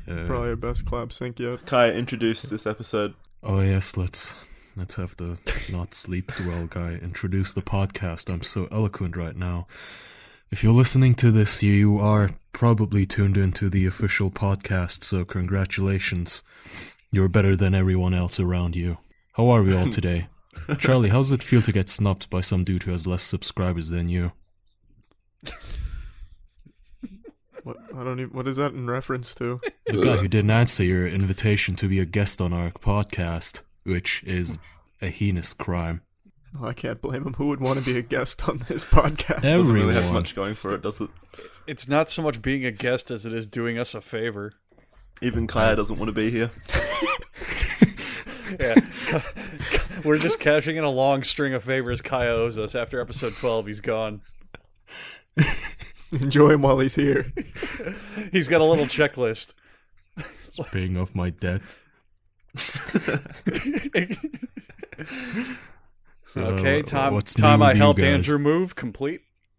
Probably our best clap sync yet. Kai, introduce this episode. Oh yes, let's have the not sleep well guy introduce the podcast. I'm so eloquent right now. If you're listening to this, you are probably tuned into the official podcast, so congratulations. You're better than everyone else around you. How are we all today? Charlie, how does it feel to get snubbed by some dude who has less subscribers than you? What is that in reference to? The guy who didn't answer your invitation to be a guest on our podcast, which is a heinous crime. Well, I can't blame him. Who would want to be a guest on this podcast? Doesn't really have much going for it, does it? It's not so much being a guest as it is doing us a favor. Even Kaya doesn't want to be here. Yeah. We're just cashing in a long string of favors Kaya owes us. After episode 12, he's gone. Enjoy him while he's here. He's got a little checklist. It's paying off my debt. So, okay, time I helped Andrew move, complete.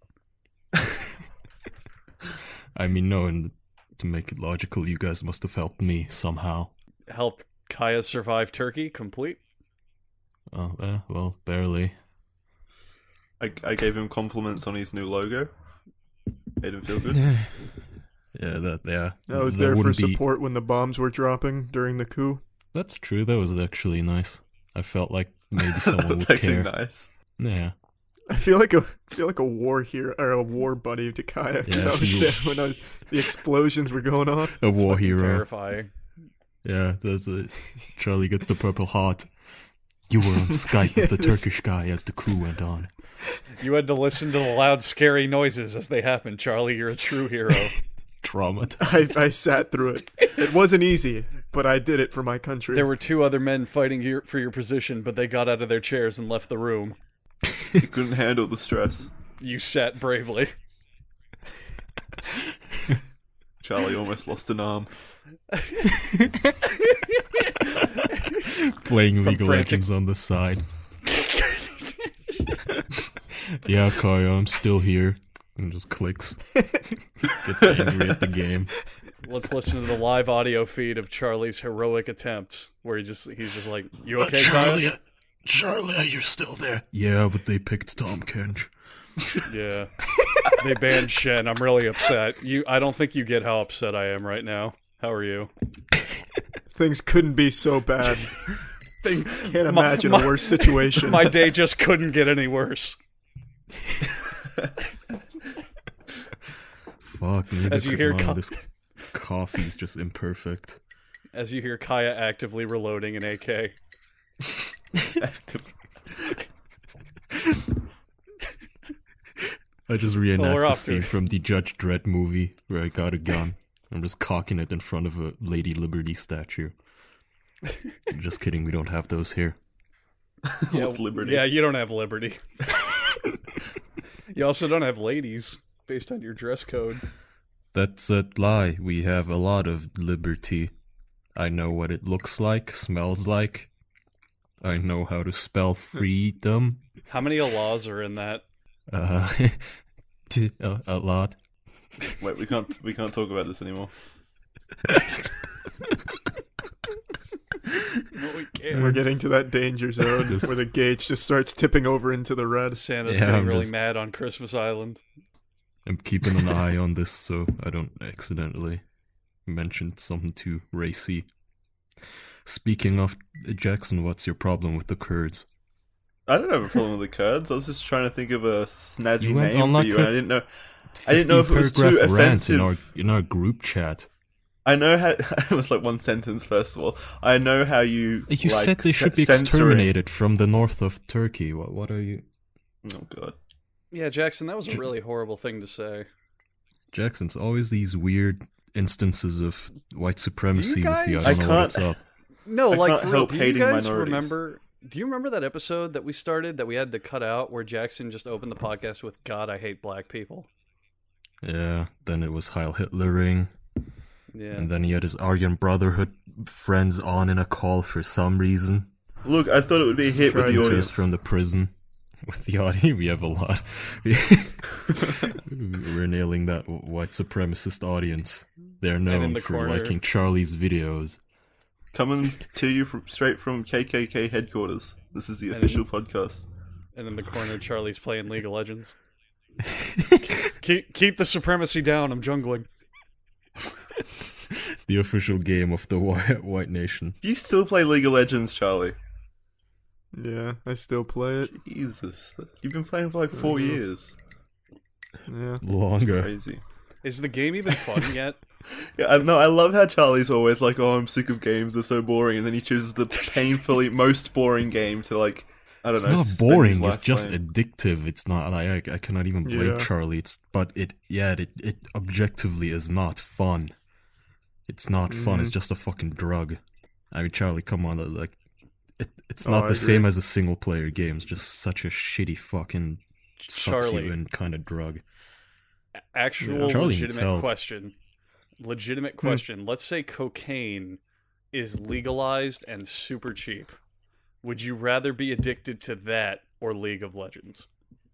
I mean, no, and to make it logical, you guys must have helped me somehow. Helped Kaya survive Turkey, complete. Oh, well, barely. I gave him compliments on his new logo. Made him feel good. I was there for support when the bombs were dropping during the coup. That's true. That was actually nice. I felt like maybe someone would actually care. Nice. Yeah. I feel like a war hero or a war buddy to Kaya. Yeah, I was there when the explosions were going off. A war hero. Terrifying. Yeah, that's it. Charlie gets the Purple Heart. You were on Skype with the Turkish guy as the coup went on. You had to listen to the loud, scary noises as they happened, Charlie. You're a true hero. Traumatized. I sat through it. It wasn't easy, but I did it for my country. There were two other men fighting for your position, but they got out of their chairs and left the room. You couldn't handle the stress. You sat bravely. Charlie almost lost an arm. Playing League of Legends on the side. Yeah, Kaya, I'm still here. And just clicks. Gets angry at the game. Let's listen to the live audio feed of Charlie's heroic attempts, where he's just like, "You okay, Kaya?" Charlie, you're still there. Yeah, but they picked Tom Kench. Yeah. They banned Shen. I'm really upset. I don't think you get how upset I am right now. How are you? Things couldn't be so bad. Can't imagine a worse situation. My day just couldn't get any worse. Fuck, as you hear this coffee's just imperfect. As you hear Kaya actively reloading an AK. I just reenact the scene from the Judge Dredd movie where I got a gun. I'm just cocking it in front of a Lady Liberty statue. I'm just kidding, we don't have those here. What's liberty? Yeah, you don't have liberty. You also don't have ladies, based on your dress code. That's a lie. We have a lot of liberty. I know what it looks like, smells like. I know how to spell freedom. How many laws are in that? A lot. Wait, we can't talk about this anymore. We're getting to that danger zone where the gauge just starts tipping over into the red. Santa's getting really mad on Christmas Island. I'm keeping an eye on this so I don't accidentally mention something too racy. Speaking of Jackson, what's your problem with the Kurds? I don't have a problem with the Kurds. I was just trying to think of a snazzy name for like you, and I didn't know if it was too offensive. In our group chat. I know how it was like one sentence. First of all, I know how you. You like, said they should be exterminated from the north of Turkey. What are you? Oh God. Yeah, Jackson, that was a really horrible thing to say. Jackson's always these weird instances of white supremacy with the I don't know what's up. No, I like can't for real, help do you hating guys minorities. remember? Do you remember that episode that we started that we had to cut out where Jackson just opened the podcast with "God, I hate black people"? Yeah. Then it was Heil Hitlering. Yeah. And then he had his Aryan Brotherhood friends on in a call for some reason. Look, I thought it would be a hit with the audience. From the prison. With the audience, we have a lot. We're nailing that white supremacist audience. They're in known the for corner- liking Charlie's videos. Coming to you straight from KKK headquarters. This is the And official podcast. And in the corner, Charlie's playing League of Legends. keep the supremacy down. I'm jungling. The official game of the White Nation. Do you still play League of Legends, Charlie? Yeah, I still play it. Jesus. You've been playing for like 4 years. Yeah. Longer. Crazy. Is the game even fun yet? Yeah, I know. I love how Charlie's always like, "Oh, I'm sick of games. They're so boring," and then he chooses the painfully most boring game to like. I don't It's know. not spend boring. his It's life just playing. addictive. It's not like I cannot even blame Yeah. Charlie. But it objectively is not fun. It's not fun. It's just a fucking drug. I mean, Charlie, come on, like it's not I the agree. same as a single player game. It's just such a shitty fucking sucks Charlie. you in kind of drug. Actual Charlie needs legitimate help. question. Legitimate question. Let's say cocaine is legalized and super cheap. Would you rather be addicted to that or League of Legends?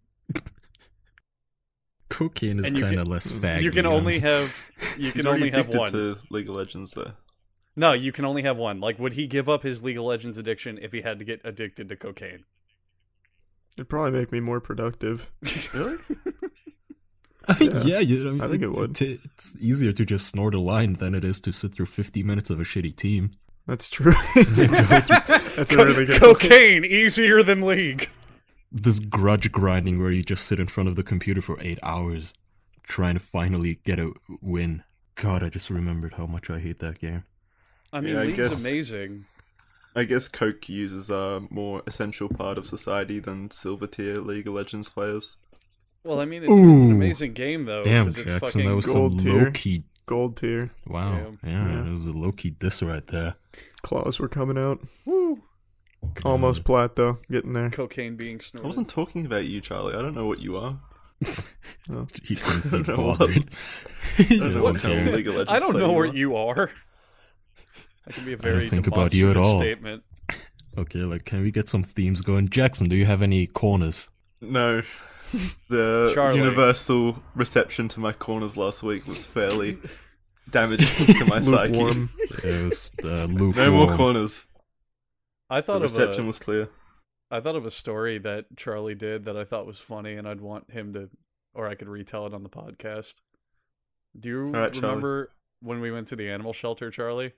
Cocaine is And you kind of can- less faggy. You can only have He's only already have addicted one. to League of Legends, though. No, you can only have one. Like, would he give up his League of Legends addiction if he had to get addicted to cocaine? It'd probably make me more productive. Really? I mean, Yeah. yeah, I think it would. It's easier to just snort a line than it is to sit through 50 minutes of a shitty team. That's true. That's a really good Cocaine easier than League. This grudge grinding where you just sit in front of the computer for 8 hours trying to finally get a win. God, I just remembered how much I hate that game. I mean, Yeah, I League's guess- amazing. I guess Coke users are a more essential part of society than silver tier League of Legends players. Well, I mean, it's an Ooh. amazing game though. Damn, 'cause it's Jackson, fucking that was some gold tier. low-key... Gold tier. Wow, yeah, it was a low-key diss right there. Claws were coming out. Woo. Almost plat though. Getting there. Cocaine being I snorted. wasn't talking about you, Charlie. I don't know what you are. He couldn't be don't know what- bothered. I He don't know doesn't what kind of care. League of Legends I don't player know you where are. you are. That can be a don't very think about you at demonstrative all. statement. Okay, like, can we get some themes going? Jackson, do you have any corners? No. The Charlie. universal reception to my corners last week was fairly damaging to my psyche. Lukewarm. It was lukewarm. No more corners. I The thought reception was clear. I thought of a story that Charlie did that I thought was funny, and I'd want him to, or I could retell it on the podcast. Do you right, Charlie. remember when we went to the animal shelter, Charlie?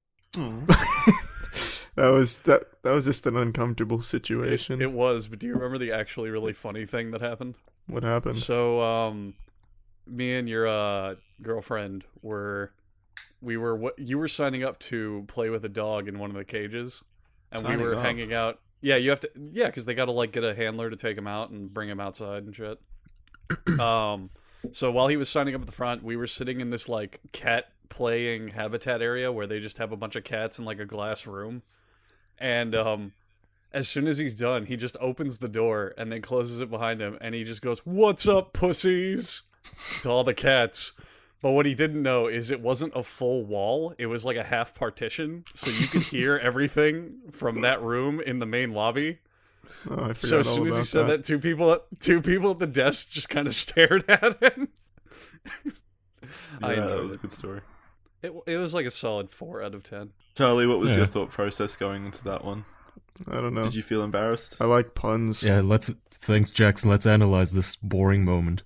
that was just an uncomfortable situation. It was, but do you remember the actually really funny thing that happened? What happened? So, me and your girlfriend you were signing up to play with a dog in one of the cages, and we Signing were up? hanging out. Yeah, you have to. Yeah, because they got to like get a handler to take him out and bring him outside and shit. So while he was signing up at the front, we were sitting in this like cat playing habitat area where they just have a bunch of cats in like a glass room, and as soon as he's done, he just opens the door and then closes it behind him, and he just goes, "What's up, pussies?" to all the cats. But what he didn't know is it wasn't a full wall. It was like a half partition, so you could hear everything from that room in the main lobby. Oh, I forgot So as all soon as he about said that, two people at the desk just kind of stared at him. I Yeah, that enjoyed was a it. good story. It was like a solid 4 out of 10. Charlie, what was Yeah. your thought process going into that one? I don't know. Did you feel embarrassed? I like puns. Yeah, thanks, Jackson. Let's analyze this boring moment.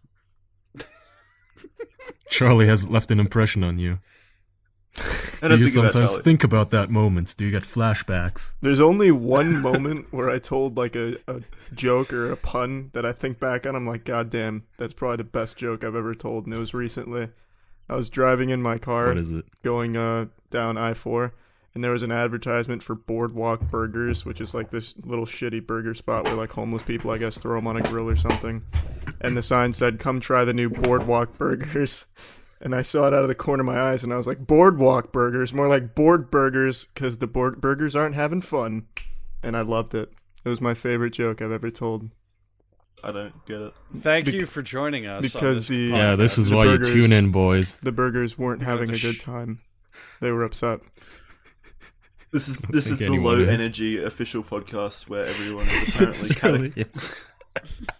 Charlie has left an impression on you. I Do don't you think about sometimes Charlie. think about that moment? Do you get flashbacks? There's only one moment where I told like a joke or a pun that I think back on. I'm like, God damn, that's probably the best joke I've ever told. And it was recently. I was driving in my car What is it? going down I-4, and there was an advertisement for Boardwalk Burgers, which is like this little shitty burger spot where like homeless people, I guess, throw them on a grill or something. And the sign said, "Come try the new Boardwalk Burgers." And I saw it out of the corner of my eyes, and I was like, Boardwalk Burgers, more like board burgers, because the burgers aren't having fun. And I loved it. It was my favorite joke I've ever told. I don't get it. Thank you for joining us. because on the- this Yeah, this podcast. is The why burgers- you tune in, boys. The burgers weren't having the a good time. They were upset. This is think the anyone low is. energy official podcast where everyone is apparently cutting. Yes.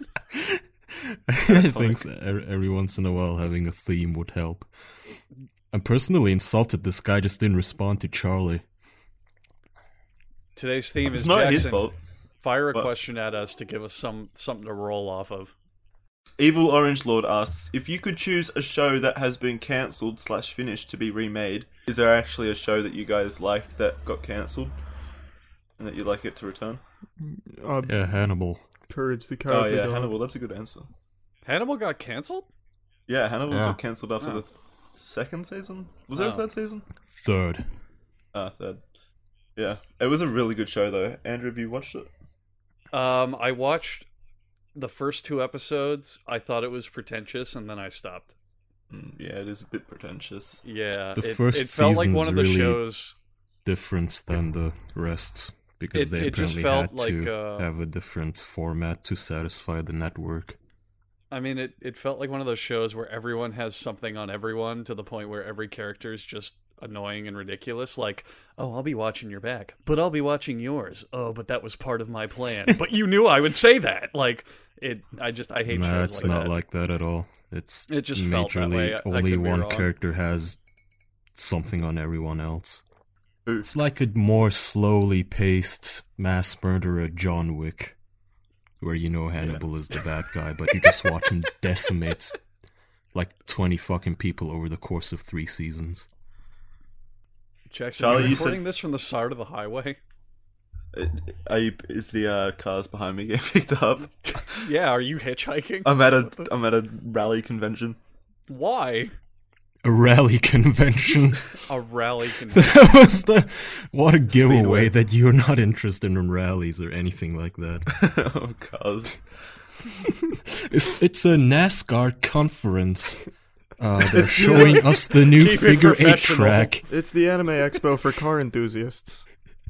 I think every once in a while having a theme would help. I'm personally insulted this guy just didn't respond to Charlie. Today's theme It's is not Jackson. his fault. Fire a What? question at us to give us something to roll off of. Evil Orange Lord asks, if you could choose a show that has been cancelled / finished to be remade, is there actually a show that you guys liked that got cancelled? And that you'd like it to return? Yeah, Hannibal. Courage the Oh Cowardly yeah, Dog. Hannibal, that's a good answer. Hannibal got canceled? Yeah, Hannibal Yeah. got cancelled after Oh. the second season? Was there a Oh. third season? Third. Third. Yeah, it was a really good show though. Andrew, have you watched it? I watched the first 2 episodes. I thought it was pretentious, and then I stopped. Yeah, it is a bit pretentious. Yeah, The it first felt like season's one of the really shows. Different than the rest because they It just apparently felt had to like, have a different format to satisfy the network. I mean, it felt like one of those shows where everyone has something on everyone to the point where every character is just annoying and ridiculous. Like, oh, I'll be watching your back, but I'll be watching yours. Oh, but that was part of my plan. But you knew I would say that. Like, I hate Nah, shows it's like not that. like that at all. It's It just felt that majorly way. I only could be one wrong. character has something on everyone else. Ooh. It's like a more slowly paced mass murderer John Wick, where you know Hannibal is the bad guy, but you just watch him decimate like 20 fucking people over the course of 3 seasons. Jackson, Charlie, you you recording said- this from the side of the highway? Is the cars behind me getting picked up? Yeah, are you hitchhiking? I'm at a rally convention. Why? A rally convention. A rally convention. That was what a giveaway Speedway. that you're not interested in rallies or anything like that. Oh, cars. It's a NASCAR conference. They're showing us the new Keep it figure 8 professional. track. It's the Anime Expo for car enthusiasts.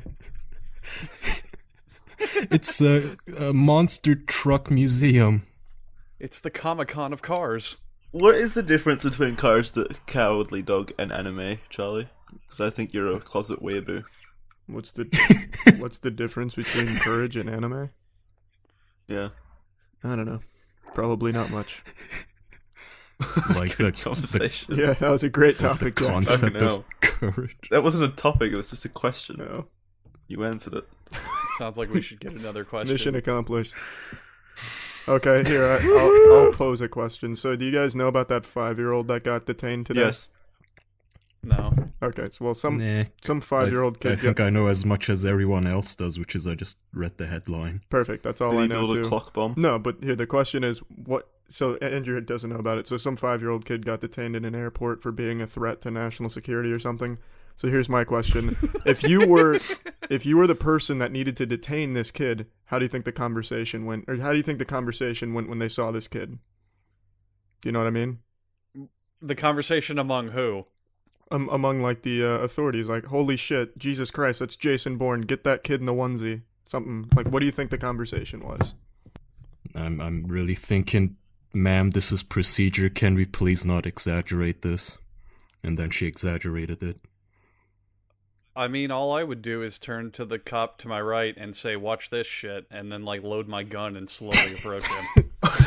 It's a monster truck museum. It's the Comic-Con of cars. What is the difference between Courage the Cowardly Dog and anime, Charlie? Because I think you're a closet weeaboo. What's the difference between Courage and anime? Yeah. I don't know. Probably not much. Like Good the conversation. Yeah, that was a great the topic. Jackson. concept Fucking of courage. That wasn't a topic, it was just a question. No. You answered it. Sounds like we should get another question. Mission accomplished. Okay, here, I'll pose a question. So, do you guys know about that 5-year-old that got detained today? Yes. No. Okay, so, well, some Nah, 5-year-old I kid think I know as much as everyone else does, which is I just read the headline. Perfect, that's all Did I he know, build a too. clock bomb? No, but here, the question is, what... So, Andrew doesn't know about it. So, some 5-year-old kid got detained in an airport for being a threat to national security or something. So, here's my question. If you were the person that needed to detain this kid, how do you think the conversation went? Or how do you think the conversation went when they saw this kid? Do you know what I mean? The conversation among who? Among, like, the authorities. Like, holy shit, Jesus Christ, that's Jason Bourne. Get that kid in the onesie. Something. Like, what do you think the conversation was? I'm really thinking, ma'am, this is procedure. Can we please not exaggerate this? And then she exaggerated it. I mean, all I would do is turn to the cop to my right and say, watch this shit, and then, like, load my gun and slowly approach him.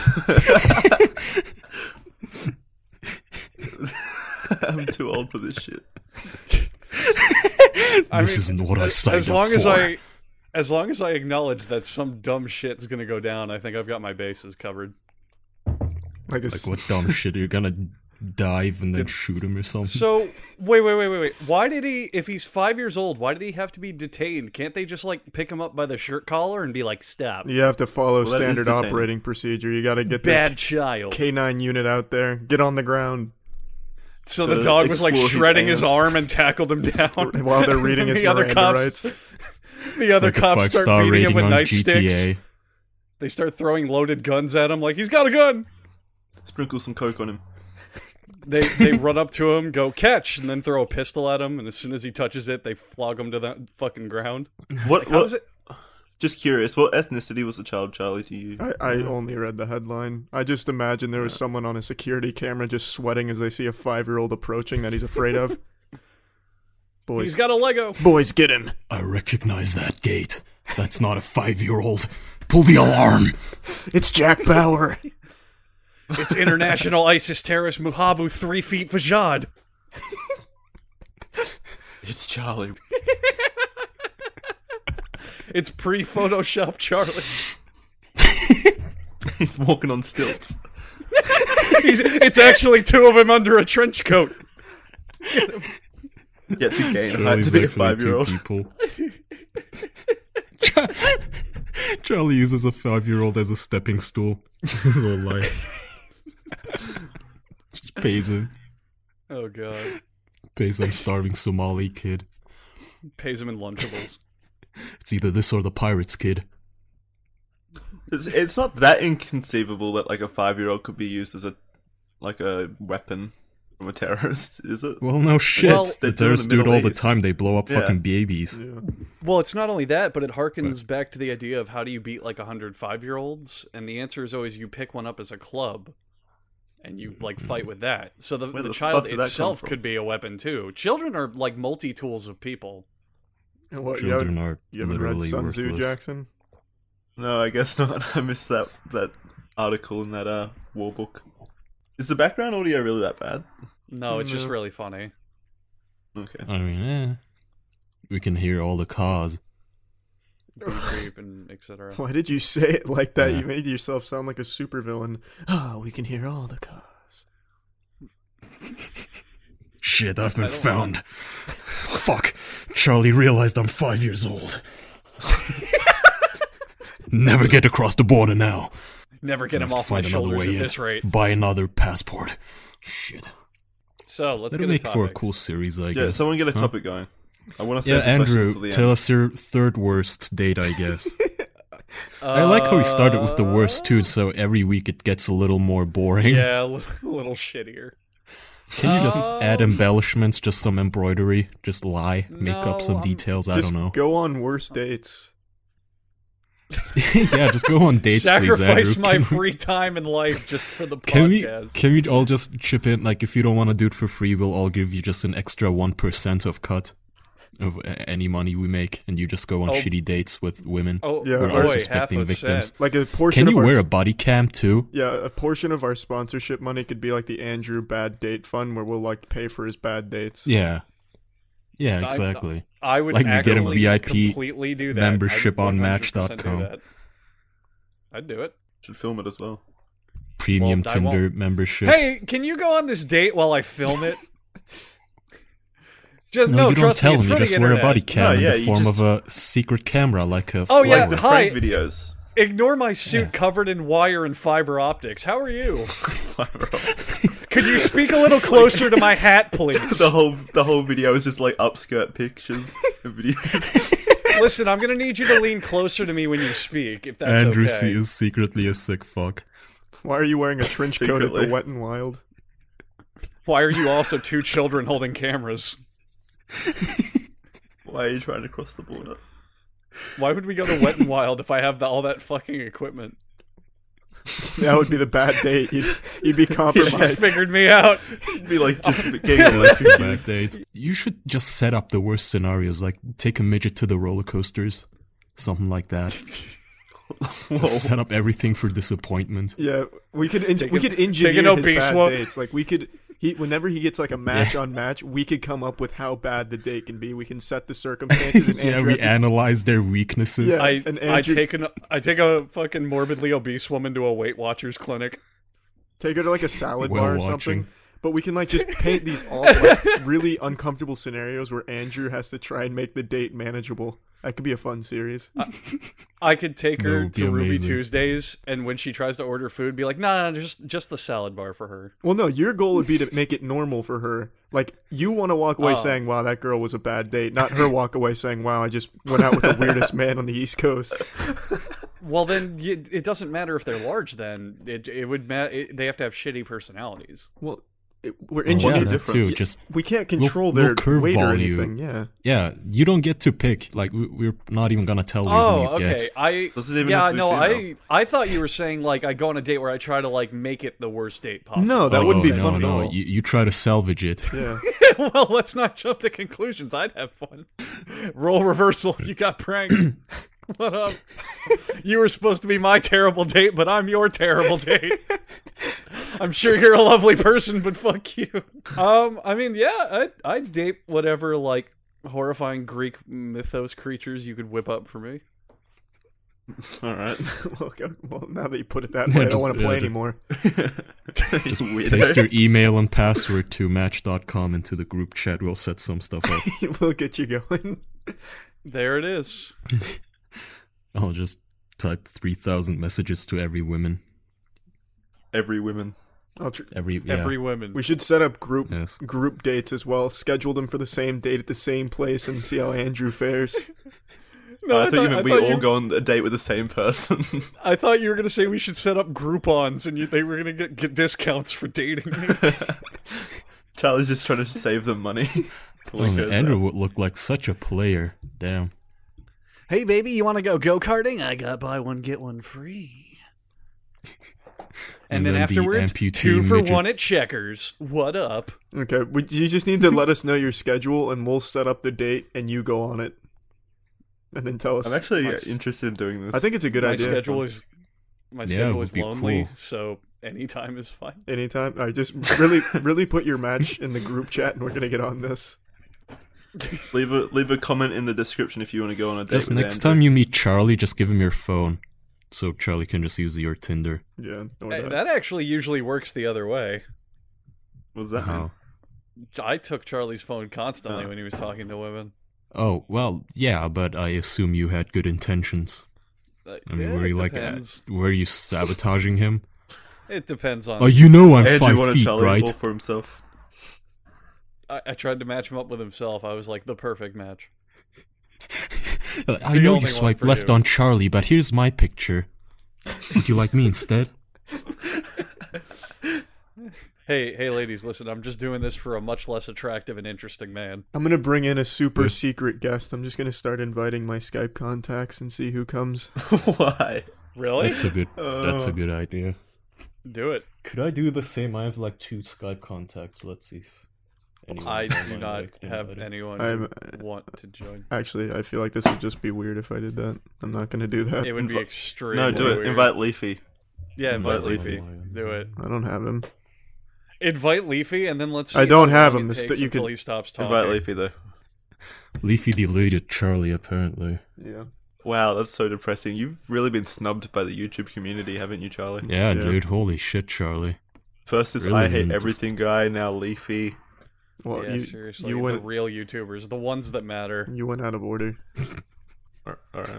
I'm too old for this shit. This isn't what I signed as long up as for. as long as I acknowledge that some dumb shit's gonna go down, I think I've got my bases covered. Like, Like, what dumb shit? You're gonna dive and then shoot him or something? So, wait. Why did he, if he's 5 years old, why did he have to be detained? Can't they just, like, pick him up by the shirt collar and be like, stop? you have to follow Well, that is standard detaining. operating procedure. You got to get Bad the child. K9 unit out there. Get on the ground So the To dog was, like, explore his shredding his anus. arm and tackled him down. while they're reading his The other Miranda cops- rights. The other Like a cops start 5-star beating him rating with on nightsticks. GTA. They start throwing loaded guns at him like, he's got a gun! Sprinkle some coke on him. They run up to him, go catch, and then throw a pistol at him, and as soon as he touches it, they flog him to the fucking ground. What? How does it... Just curious, what ethnicity was the child, Charlie, to you? I only read the headline. I just imagine there was someone on a security camera just sweating as they see a 5-year-old approaching that he's afraid of. Boys, He's got a Lego! boys, get him! I recognize that gate. That's not a 5-year-old. Pull the alarm. It's Jack Bauer. It's international ISIS terrorist Muhabu 3 feet Fajad. It's Charlie. It's pre-Photoshop Charlie. He's walking on stilts. It's actually two of them under a trench coat. Yet to gain height Charlie's to be a actually 5-year-old. 2 people. Charlie uses a 5-year-old as a stepping stool his whole life. Just pays him. Oh god. Pays some starving Somali kid. Pays him in Lunchables. It's either this or the Pirates kid. It's not that inconceivable that like a 5-year-old could be used as a weapon from a terrorist, is it? Well, no shit. Well, the they do in the terrorists do it Middle all the East. time. They blow up Yeah. fucking babies. Yeah. Well, it's not only that, but it harkens back to the idea of how do you beat like 100 5-year-olds? And the answer is always you pick one up as a club and you like fight with that. So Where the the child fuck did that come itself from? could be a weapon too. Children are like multi-tools of people. And what, Children are you haven't read literally Sun Tzu, worthless. Jackson? No, I guess not. I missed that article in that war book. Is the background audio really that bad? No, it's just No. really funny. Okay. I mean, we can hear all the cars. Beep, beep, and etc. Why did you say it like that? Yeah. You made yourself sound like a supervillain. Ah, we can hear all the cars. Shit, I've been I don't found. Fuck. Charlie realized I'm 5 years old. Never get across the border now. Never get Gonna him have to off my find another shoulders way at in. this rate. Buy another passport. Shit. So let's That'll get a make topic. for a cool series, I Yeah, guess. someone get a Huh? topic going. I want to Yeah, save the questions Andrew, till the tell end. us your third worst date, I guess. I like how we started with the worst too, so every week it gets a little more boring. Yeah, a little shittier. Can you just add embellishments, just some embroidery, just lie, make up some I'm- details, I Just don't know. go on worst dates. Yeah, just go on dates, please, Andrew. Sacrifice my Can we- free time in life just for the Can we, podcast. can we all just chip in? Like, if you don't want to do it for free, we'll all give you just an extra 1% of cut of any money we make, and you just go on Oh. shitty dates with women. Oh, Yeah, We're or boy, suspecting half a victims. cent. Like a portion Can of you our wear a body cam too? Yeah, a portion of our sponsorship money could be like the Andrew Bad Date Fund, where we'll like pay for his bad dates. Yeah. Yeah, exactly. I would Like, you get a actually VIP completely do that. membership I'd on 100% do Match.com. that. I'd do it. Should film it as well. Premium Well, I won't. Tinder membership. Hey, can you go on this date while I film it? Just no, you don't trust tell me, it's him. You for the just wear a internet. body cam No, in yeah, the you form just- of a secret camera, like a Oh, yeah, flower. The Hi. prank videos. Ignore my suit Yeah. covered in wire and fiber optics. How are you? Could you speak a little closer to my hat, please? the whole video is just like upskirt pictures and videos. Listen, I'm gonna need you to lean closer to me when you speak, if that's Andrew okay. C is secretly a sick fuck. Why are you wearing a trench coat at the Secretly. Wet and Wild? Why are you also two children holding cameras? Why are you trying to cross the border? Why would we go to Wet and Wild if I have all that fucking equipment? That would be the bad date. You'd be You compromised. figured me out. It'd be like just getting Yeah, that's elected. a bad date. You should just set up the worst scenarios, like take a midget to the roller coasters, something like that. Whoa. Set up everything for disappointment. Yeah, we could Take we an- could take an engineer his obese bad one. dates. Like we could whenever he gets like a match on match, we could come up with how bad the date can be. We can set the circumstances and Yeah, Andrew we has to- analyze their weaknesses. Yeah. I and Andrew- take a fucking morbidly obese woman to a Weight Watchers clinic. take her to like a salad Whale bar or watching. something. But we can like just paint these awful, like, really uncomfortable scenarios where Andrew has to try and make the date manageable. That could be a fun series. I could take That her would be to Ruby amazing. Tuesdays, and when she tries to order food, be like, "Nah, just the salad bar for her." Well, no, your goal would be to make it normal for her. Like, you want to walk away Oh. saying, wow, that girl was a bad date. Not her walk away saying, wow, I just went out with the weirdest man on the East Coast. Well, then it doesn't matter if they're large. Then it would they have to have shitty personalities. Well, we're Oh, yeah, engineering. that difference. too. Just We can't We'll- control we'll their weight or curveball you. anything. Yeah. yeah, you don't get to pick. Like we're not even gonna tell you who Oh, you okay. get. I Doesn't even yeah, have to be no, female. I thought you were saying like I go on a date where I try to like make it the worst date possible. No, that Oh, wouldn't be no, fun at no. all. You try to salvage it. Yeah. Well, let's not jump to conclusions. I'd have fun. Role reversal. You got pranked. What up? You were supposed to be my terrible date, but I'm your terrible date. I'm sure you're a lovely person, but fuck you. I mean, yeah, I'd date whatever, like, horrifying Greek mythos creatures you could whip up for me. Alright. Well, now that you put it that way, I don't want to play anymore. Just paste your email and password to match.com into the group chat. We'll set some stuff up. We'll get you going. There it is. I'll just type 3,000 messages to every woman. Every woman. Every woman. We should set up group dates as well. Schedule them for the same date at the same place and see how Andrew fares. No, I thought you meant we all go on a date with the same person. I thought you were going to say we should set up Groupons and they were going to get discounts for dating me. Charlie's just trying to save them money. Andrew would look like such a player. Damn. Hey, baby, you want to go go-karting? I got buy one, get one free. And then afterwards, 2 for 1 at Checkers. What up? Okay, you just need to let us know your schedule, and we'll set up the date, and you go on it. And then tell us. I'm actually interested in doing this. I think it's a good idea. My schedule is lonely, cool. so anytime is fine. Anytime. I just really put your match in the group chat, and we're gonna get on this. Leave a comment in the description if you want to go on a date. Just with next Andrew. time you meet Charlie, just give him your phone, so Charlie can just use your Tinder. Yeah, that actually usually works the other way. What does that mean? I took Charlie's phone constantly when he was talking to women. Oh, well, yeah, but I assume you had good intentions. I mean, were you sabotaging him? It depends on... Oh, you know I'm Andrew 5 wanted feet, Charlie right? all for himself. I tried to match him up with himself. I was like the perfect match. I know you swiped left on Charlie, but here's my picture. Would you like me instead? Hey, ladies, listen, I'm just doing this for a much less attractive and interesting man. I'm gonna bring in a super secret guest. I'm just gonna start inviting my Skype contacts and see who comes. Why? Really? That's a good idea. Do it. Could I do the same? I have like 2 Skype contacts. Let's see if I do not have anyone want to join. Actually, I feel like this would just be weird if I did that. I'm not gonna do that. It would be extremely No, do it. weird. Invite Leafy. Yeah, invite Leafy. Do it. I don't have him. Invite Leafy, and then let's see I don't how have long him. it takes You until could he stops talking. Invite Leafy, though. Leafy deleted Charlie, apparently. Yeah. Wow, that's so depressing. You've really been snubbed by the YouTube community, haven't you, Charlie? Yeah, dude. Holy shit, Charlie. First is Really I Hate Everything guy, now Leafy. Well, Yeah, seriously. you the went, real YouTubers, the ones that matter. you went out of order. Alright.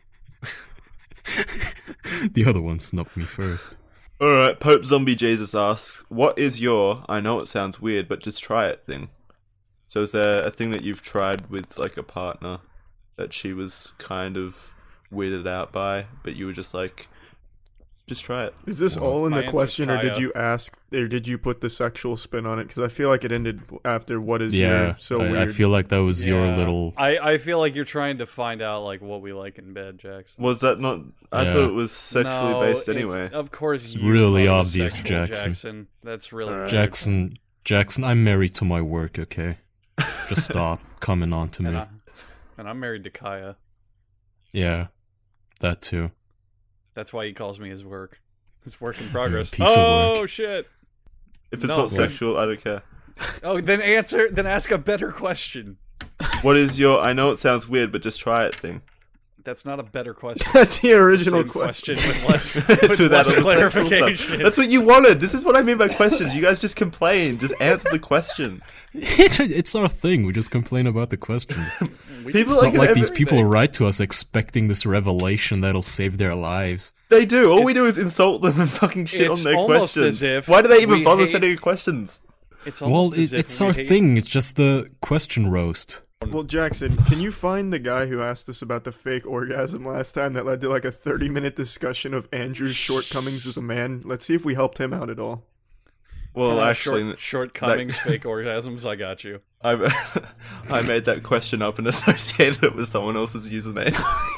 The other one snubbed me first. Alright, Pope Zombie Jesus asks, what is your, I know it sounds weird, but just try it thing? So is there a thing that you've tried with, like, a partner that she was kind of weirded out by, but you were just like, just try it? Is this all in My the answer's question, or did Kaya. you ask, or did you put the sexual spin on it? Because I feel like it ended after what is your so weird. I feel like that was your Yeah. little... I feel like you're trying to find out like what we like in bed, Jackson. Was that not, I Yeah. thought it was sexually No, based it's- anyway. Of course, It's you really thought it was obvious, sexual, Jackson. That's really Alright. weird. Jackson, I'm married to my work, okay? Just stop coming on to me. And I'm married to Kaya. Yeah, that too. That's why he calls me his work. His work in progress. piece of Oh work. shit! If it's No, not sexual, I don't care. Oh, then ask a better question. What is your, I know it sounds weird, but just try it thing? That's not a better question. That's the original Same question. with less, It's with without less all the sexual clarification. stuff. That's what you wanted. This is what I mean by questions. You guys just complain. Just answer the question. It's our thing. We just complain about the question. People It's like not like these everything. people write to us expecting this revelation that'll save their lives. They do. All we do is insult them and fucking shit on It's their almost questions. as if Why do they even we bother hate- sending questions? It's Well, almost as if it's we our hate- thing. It's just the question roast. Well, Jackson, can you find the guy who asked us about the fake orgasm last time that led to like a 30-minute discussion of Andrew's shortcomings as a man? Let's see if we helped him out at all. Well, actually, shortcomings, fake orgasms. I got you. I made that question up and associated it with someone else's username.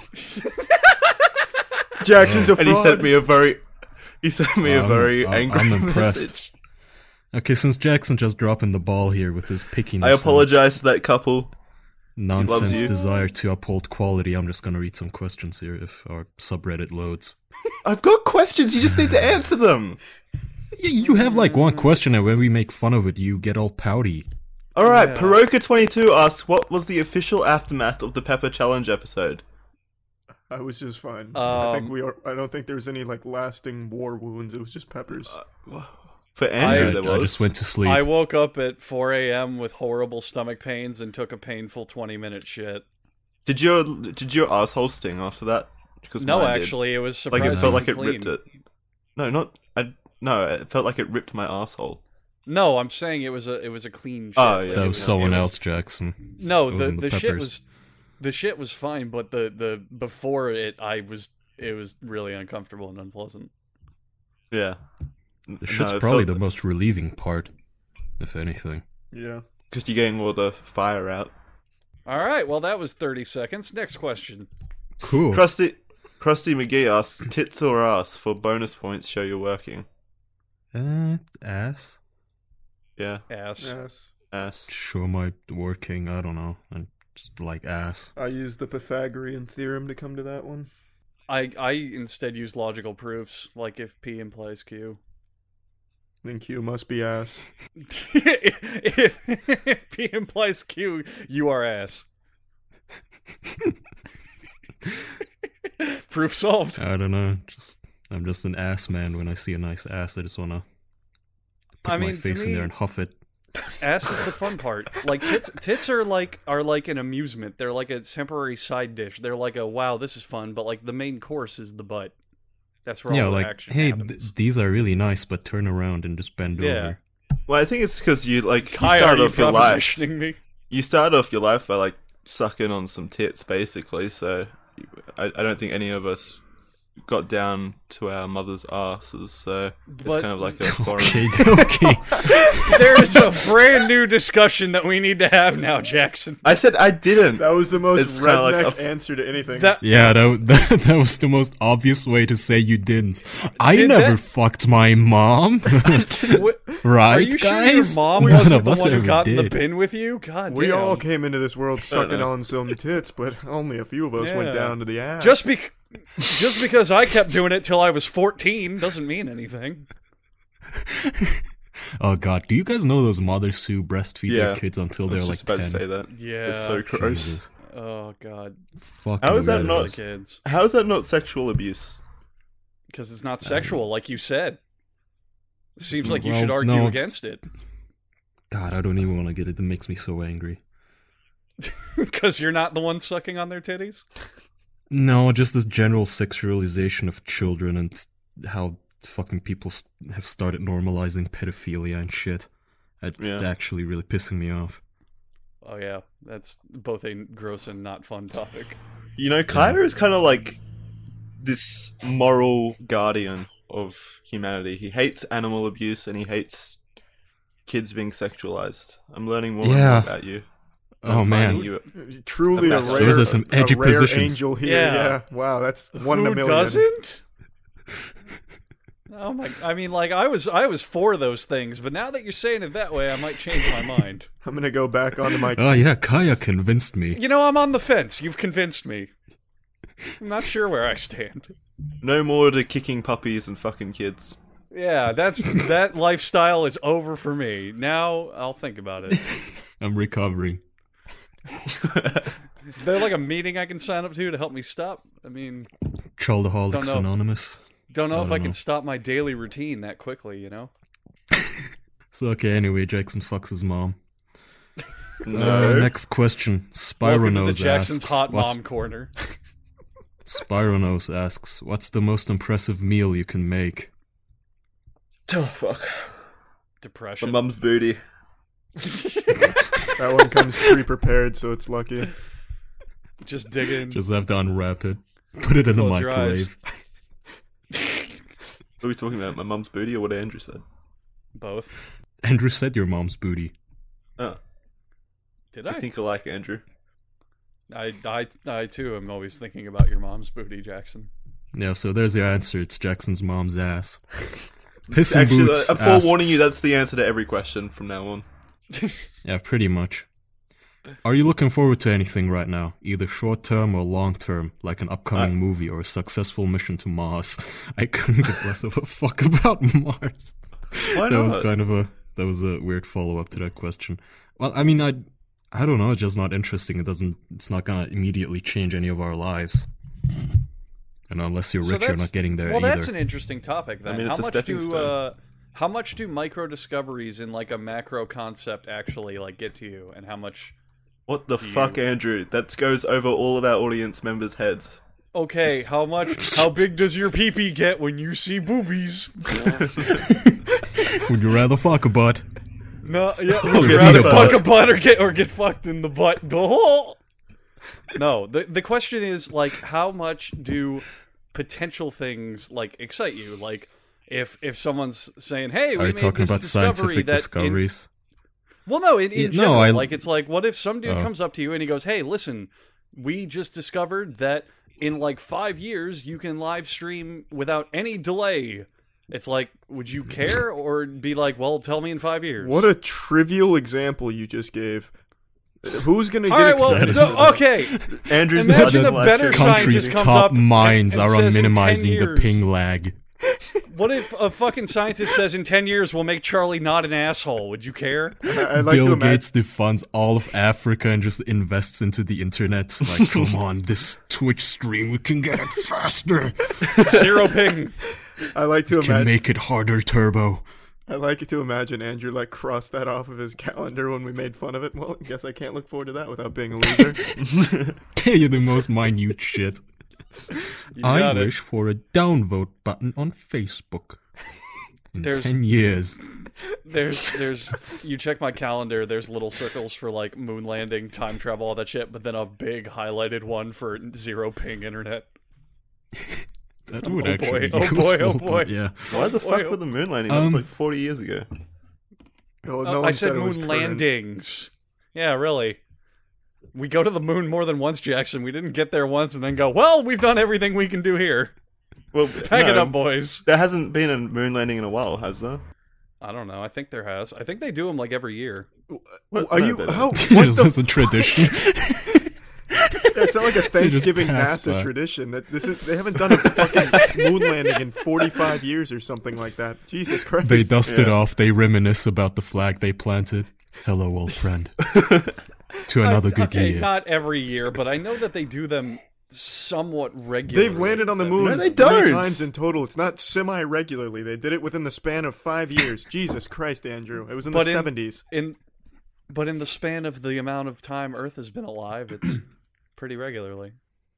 Jackson's a fraud. And he sent me a very angry I'm impressed. message. Okay, since Jackson just dropping the ball here with his pickiness. I apologize to that couple. nonsense you. desire to uphold quality. I'm just gonna read some questions here if our subreddit loads. I've got questions. You just need to answer them. You have like one question, and when we make fun of it, you get all pouty. All right. Yeah. Peroka22 asks, "What was the official aftermath of the Pepper Challenge episode?" I was just fine. Um, I don't think there was any like lasting war wounds. It was just peppers. For Andrew, I there was. just went to sleep. I woke up at 4 a.m. with horrible stomach pains and took a painful 20-minute shit. Did your asshole sting after that? Because No, mine did. actually, it was Like surprisingly it felt like it clean. ripped it. No, it felt like it ripped my asshole. No, I'm saying it was a clean shit. Oh, yeah. that was it someone was- else, Jackson. No, It wasn't the the shit peppers. was fine, but the before it was really uncomfortable and unpleasant. Yeah. The shit's probably the most relieving part, if anything. Yeah. because you're getting all the fire out. All right, well that was 30 seconds. Next question. Cool. Krusty McGee asks, "Tits or ass for bonus points? Show you're working." Ass? Yeah, Ass. Yes. ass. Show my working, I don't know. I just like ass. I used the Pythagorean theorem to come to that one. I instead use logical proofs, like if P implies Q. Then Q must be ass. if P implies Q, you are ass. Proof solved. I don't know. I'm just an ass man. When I see a nice ass, I just wanna put I my mean, to face in me- there and huff it. Ass is the fun part. Like tits are like an amusement. They're like a temporary side dish. They're like a wow, this is fun, but like the main course is the butt. That's where Yeah, all the like, action hey, happens. these are really nice, but turn around and just bend Yeah. over. Well, I think it's because you Kai, are start you off your life. propositioning me? You start off your life by like sucking on some tits, basically. So I don't think any of us got down to our mother's asses. So it's But- kind of like a foreign. Okay. There is a brand new discussion that we need to have now, Jackson. I said I didn't. That was the most It's kinda like redneck a- answer to anything. That Yeah, that was the most obvious way to say you didn't. I Did never that- fucked my mom. Right, Are you sure guys? your mom None wasn't of the us one who ever got in the did. bin with you? God we damn. all came into this world sucking know. on some tits, but only a few of us Yeah. went down to the ass. Just because I kept doing it till I was 14 doesn't mean anything. Oh god, do you guys know those mothers who breastfeed Yeah. their kids until I was they're just like about 10? to say that. Yeah. It's so gross. Jesus. Oh god. Fucking How is that weirdos. not- Kids. How is that not sexual abuse? Because it's not sexual, like you said. Seems like you should Well, argue no. against it. God, I don't even want to get it. It makes me so angry. Because you're not the one sucking on their titties? No, just this general sexualization of children and how fucking people have started normalizing pedophilia and shit. It's Yeah. actually really pissing me off. Oh yeah, that's both a gross and not fun topic. You know, Kaya is kind of like this moral guardian of humanity. He hates animal abuse and he hates kids being sexualized. I'm learning more and Yeah. more about you. Oh, I'm man. finding you- Truly a Those rare, are some edgy a rare positions. angel here. Yeah. Yeah. Wow, that's one in a Who million. doesn't? Oh my! I mean, like I was for those things, but now that you're saying it that way, I might change my mind. I'm gonna go back onto my. Oh yeah, Kaya convinced me. You know, I'm on the fence. You've convinced me. I'm not sure where I stand. No more to kicking puppies and fucking kids. Yeah, that lifestyle is over for me. Now I'll think about it. I'm recovering. Is there like a meeting I can sign up to help me stop? I mean, Childaholics Don't know. Anonymous. don't know if I know. can stop my daily routine that quickly. You know. So okay, anyway, Jackson fucks his mom. No. Next question. Welcome to the Spyronose Jackson's asks, hot what's, mom corner. Spyronose asks, what's the most impressive meal you can make? Oh, fuck. My Depression. mum's booty. That one comes pre-prepared, so it's lucky. Just dig in. Just have to unwrap it. Put it in the Close your eyes. microwave. Are we talking about my mum's booty or what Andrew said? Both. Andrew said your mom's booty. Oh, Did I I? think alike, Andrew. I too am always thinking about your mom's booty, Jackson. Yeah, so there's your answer. It's Jackson's mom's ass. Piss and Actually, Boots I'm forewarning asks- you, that's the answer to every question from now on. Yeah, pretty much. Are you looking forward to anything right now? Either short term or long term, like an upcoming movie or a successful mission to Mars? I couldn't give less of a fuck about Mars. Why That not? was a weird follow up to that question. Well, I mean, I don't know. It's just not interesting. It's not gonna immediately change any of our lives. And unless you're rich, you're not getting there well, either. that's an interesting topic. Then, I mean, it's how a much stepping stone. how much do micro discoveries in like a macro concept actually like get to you, and how much? What the fuck, Andrew? That goes over all of our audience members' heads. Okay, how big does your pee-pee get when you see boobies? Would you rather fuck a butt? No, yeah, Or would you get rather eat a fuck butt? a butt or get fucked in the butt? The whole. No, the question is like, how much do potential things like excite you? Like, if someone's saying, "Hey, we Are you made talking this about discovery scientific that discoveries? Well, no, in Yeah, no, general, I- it's like, what if some dude Oh. comes up to you and he goes, "Hey, listen, we just discovered that in like 5 years you can live stream without any delay." It's like, would you care or be like, "Well, tell me in 5 years"? What a trivial example you just gave. Who's gonna All get right, well, excited? no, okay. Andrew's Imagine not a live better streaming. scientist Country's comes top up and minds are says on in 10 minimizing the years- ping lag. What if a fucking scientist says in 10 years we'll make Charlie not an asshole? Would you care? I'd like to Bill imagine. Gates defunds all of Africa and just invests into the internet. Like, come on, this Twitch stream, we can get it faster. Zero ping. I like to Can imagine. make it harder, turbo. I like to imagine Andrew like crossed that off of his calendar when we made fun of it. Well, I guess I can't look forward to that without being a loser. You're the most minute shit. You I got it. wish for a downvote button on Facebook. In There's- 10 years. There's you check my calendar, there's little circles for like moon landing, time travel, all that shit, but then a big highlighted one for zero ping internet. That would Oh actually boy, be oh boy, useful, oh boy. but yeah. Why the fuck Boy, with the moon landing? That was Um, like 40 years ago. Well, no I one said it was moon current. landings. Yeah, really. We go to the moon more than once, Jackson. We didn't get there once and then go, well, we've done everything we can do here. Well, Pack it no, up, boys. There hasn't been a moon landing in a while, has there? I don't know. I think there has. I think they do them like every year. What? Are No, you? they don't. How? What It's the? a tradition. It's not like a Thanksgiving passed NASA by. tradition. That this is. They haven't done a fucking moon landing in 45 years or something like that. Jesus Christ. They dust it Yeah. off, they reminisce about the flag they planted. Hello, old friend. To another good Okay, year. not every year, but I know that they do them somewhat regularly. They've landed on the moon No, they many don't. times in total. It's not semi-regularly. They did it within the span of 5 years. Jesus Christ, Andrew. It was in But the in- 70s. But in the span of the amount of time Earth has been alive, it's pretty regularly.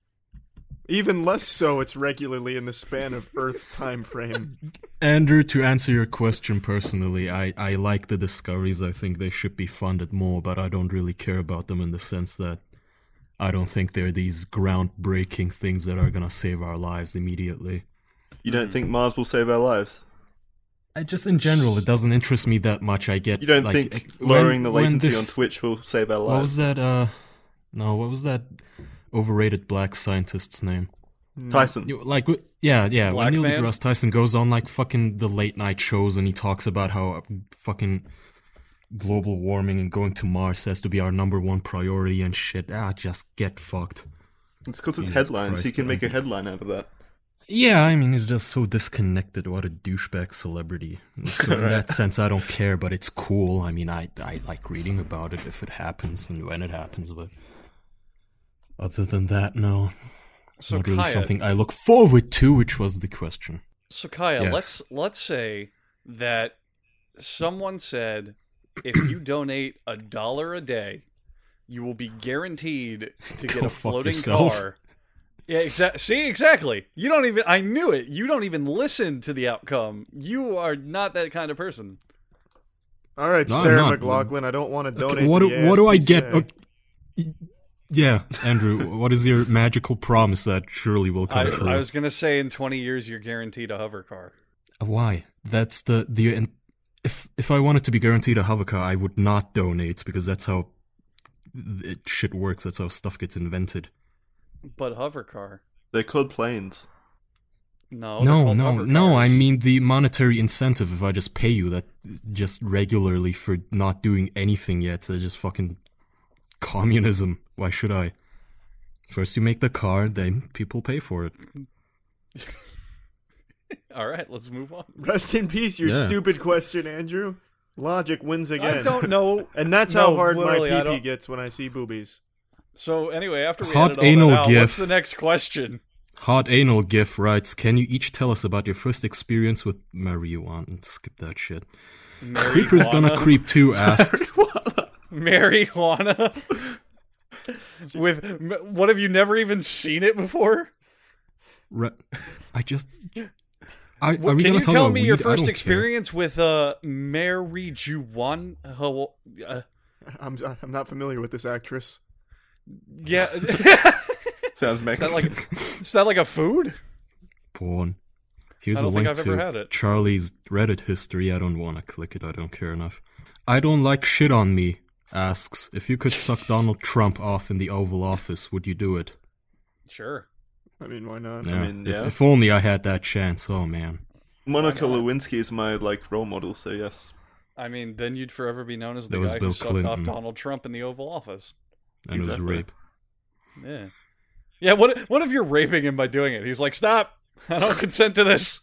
Even less so, it's regularly in the span of Earth's time frame. Andrew, to answer your question personally, I like the discoveries. I think they should be funded more, but I don't really care about them in the sense that I don't think they're these groundbreaking things that are gonna save our lives immediately. You don't think Mars will save our lives? Just in general, it doesn't interest me that much. I get You don't like, think when- lowering the when latency this- on Twitch will save our lives? What was that? What was that overrated black scientist's name? Tyson. Like, yeah. When Black Neil man? deGrasse Tyson goes on like fucking the late night shows and he talks about how fucking global warming and going to Mars has to be our number one priority and shit. Just get fucked. It's because it's Jesus headlines. He Christ, can make a Andrew. headline out of that. Yeah, I mean, he's just so disconnected. What a douchebag celebrity. So in that sense, I don't care, but it's cool. I mean, I like reading about it if it happens and when it happens, but other than that, no. So Not really Kaya, something I look forward to, which was the question. So Kaya, Yes. let's say that someone said if you donate $1 a day, you will be guaranteed to get Go a fuck floating yourself. car. Yeah, See, exactly. You don't even. I knew it. You don't even listen to the outcome. You are not that kind of person. All right, No, I'm Sarah not. McLaughlin, I don't want to donate Okay, what to do, the what do I get? ASPCA. Yeah, Andrew, what is your magical promise that surely will come true? I was gonna say in 20 years you're guaranteed a hover car. Why? That's the if I wanted to be guaranteed a hover car, I would not donate because that's how shit works. That's how stuff gets invented. But hover car? They're called planes. No, they're called hover No. I cars. mean the monetary incentive. If I just pay you that just regularly for not doing anything yet, so just fucking Communism. Why should I? First you make the car, then people pay for it. All right, let's move on. Rest in peace, your Yeah. stupid question, Andrew. Logic wins again. I don't know. And that's No, how hard my literally, I pee-pee don't- gets when I see boobies. So anyway, after we Hot edit all anal that out, gif. what's the next question? Hot Anal GIF writes, can you each tell us about your first experience with marijuana? Skip that shit. Creeper's gonna Marijuana? creep too asks, Marijuana. What, have you never even seen it before? I just... Are we Can gonna you talk tell about me weed? your I don't first care. experience with marijuana? I'm not familiar with this actress. Yeah. Sounds Is Mexican. that like a food? Porn. Here's I a don't think link I've to ever had it. Charlie's Reddit history. I don't want to click it. I don't care enough. I don't like shit on me. Asks, if you could suck Donald Trump off in the Oval Office, would you do it? Sure. I mean, why not? Yeah. mean, yeah. If only I had that chance. Oh man. Monica Lewinsky is my role model, so yes. I mean, then you'd forever be known as the That was guy Bill who sucked off Clinton. Donald Trump in the Oval Office. And it was Exactly. rape. Yeah. Yeah, what if you're raping him by doing it? He's like, stop! I don't consent to this.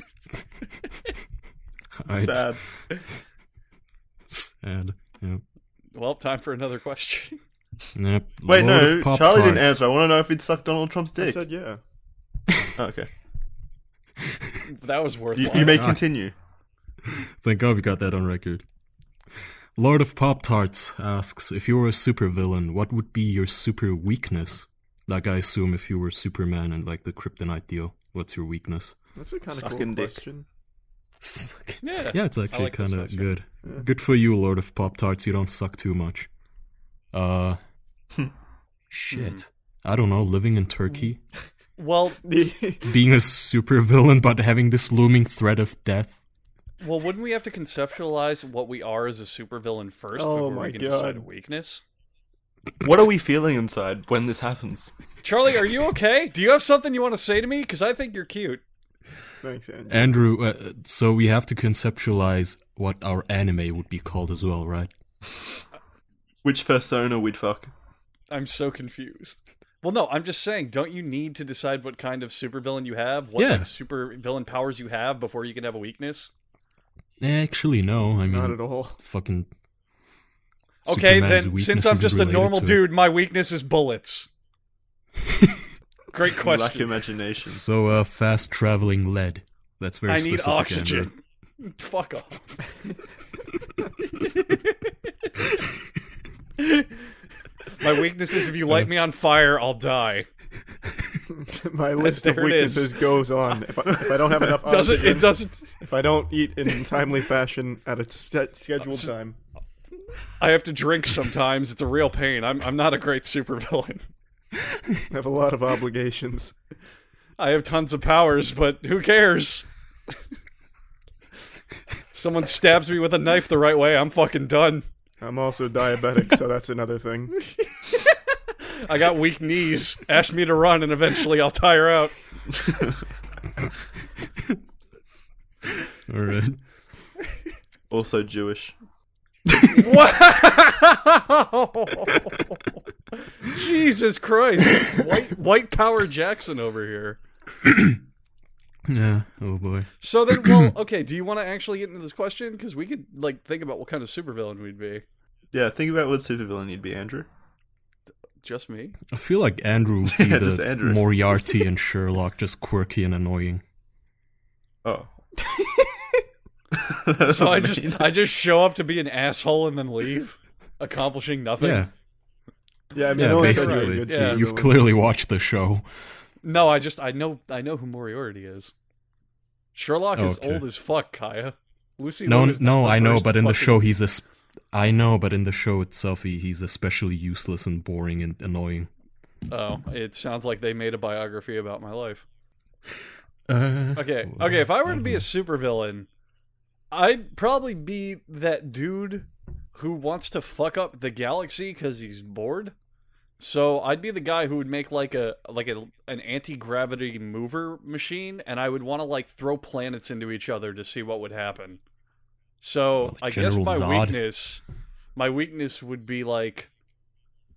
Sad. Sad. Yep. Well, time for another question. Yep. Wait, Lord no, of Pop Charlie didn't Tarts. answer. I want to know if he'd suck Donald Trump's I dick. said yeah. Oh, okay. That was worthwhile. You may continue. Thank God we got that on record. Lord of Pop Tarts asks, if you were a supervillain, what would be your super weakness? Like, I assume if you were Superman and like the kryptonite deal, what's your weakness? That's a kind of cool Sucking dick. question. Yeah. Yeah, it's actually like this kind of question. good. Yeah. Good for you, Lord of Pop Tarts. You don't suck too much. Shit. I don't know. Living in Turkey, Well, being a supervillain, but having this looming threat of death. wouldn't we have to conceptualize what we are as a supervillain first Oh before my we can God. decide a weakness? What are we feeling inside when this happens? Charlie, are you okay? Do you have something you want to say to me? Because I think you're cute. Thanks, Andrew. Andrew, so we have to conceptualize what our anime would be called as well, right? Which persona we'd fuck? I'm so confused. Well, no, I'm just saying, don't you need to decide what kind of supervillain you have? What Yeah. like, supervillain powers you have before you can have a weakness? Actually, no. I mean, Not at all. fucking. Okay, Superman's then, weakness since I'm isn't just a related normal to it. dude, my weakness is bullets. Great You lack question. imagination. So, fast traveling lead. That's very I specific. need Andrew. oxygen. Fuck off. My weakness is if you light me on fire, I'll die. My list of There it is. weaknesses goes on. If I don't have enough oxygen, It doesn't. if I don't eat in timely fashion at a scheduled time, I have to drink sometimes. It's a real pain. I'm not a great supervillain. I have a lot of obligations. I have tons of powers, but who cares? Someone stabs me with a knife the right way, I'm fucking done. I'm also diabetic, so that's another thing. I got weak knees. Ask me to run, and eventually I'll tire out. All right. Also Jewish. Wow! Jesus Christ! White Power Jackson over here. Yeah. Oh boy. So then, well, okay. Do you want to actually get into this question? Because we could like think about what kind of supervillain we'd be. Yeah, think about what supervillain you'd be, Andrew. Just me? I feel like Andrew would be Yeah, just the Andrew. Moriarty and Sherlock, just quirky and annoying. Oh. So I just show up to be an asshole and then leave, accomplishing nothing. Yeah. Yeah, I mean, Yeah, no one said you're a basically. good Yeah. You've supervillain. clearly watched the show. No, I know who Moriarty is. Sherlock is Okay. old as fuck, Kaya. Lucy No, Liu is not no, the I know, first but in the fucking- show I know, but in the show itself, he's especially useless and boring and annoying. Oh, it sounds like they made a biography about my life. Okay, well, if I were to be a supervillain, I'd probably be that dude who wants to fuck up the galaxy because he's bored. So I'd be the guy who would make like an anti-gravity mover machine, and I would want to like throw planets into each other to see what would happen. So Like I guess General my Zod? weakness would be like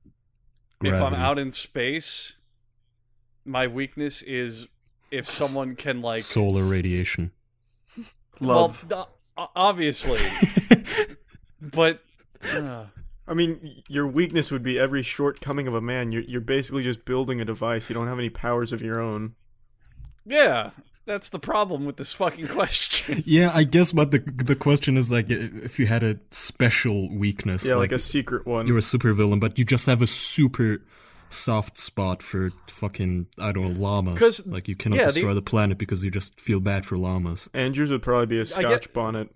If I'm Gravity. out in space, my weakness is if someone can like Solar radiation. Love. Well, obviously, but I mean, your weakness would be every shortcoming of a man. You're basically just building a device. You don't have any powers of your own. yeah, that's the problem with this fucking question. Yeah, I guess, but the question is like if you had a special weakness, Yeah, like a secret one. you're a supervillain, but you just have a super soft spot for fucking, I don't know, llamas. 'Cause, Like you cannot yeah, destroy the planet because you just feel bad for llamas. Andrew's would probably be a Scotch bonnet.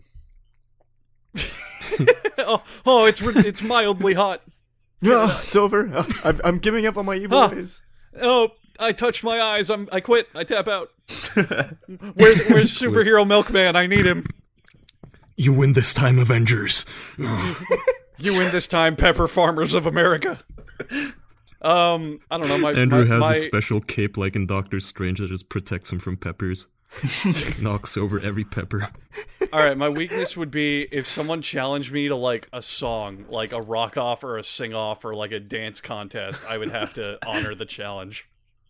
oh, it's mildly hot. Ah, it's over. I'm giving up on my evil Ah. ways. Oh, I touched my eyes. I quit. I tap out. Where's superhero Milkman? I need him. You win this time, Avengers. You win this time, Pepper Farmers of America. I don't know. Andrew has my a special cape like in Doctor Strange that just protects him from peppers. Knocks over every pepper. All right, my weakness would be if someone challenged me to like a song, like a rock off or a sing off or like a dance contest. I would have to honor the challenge.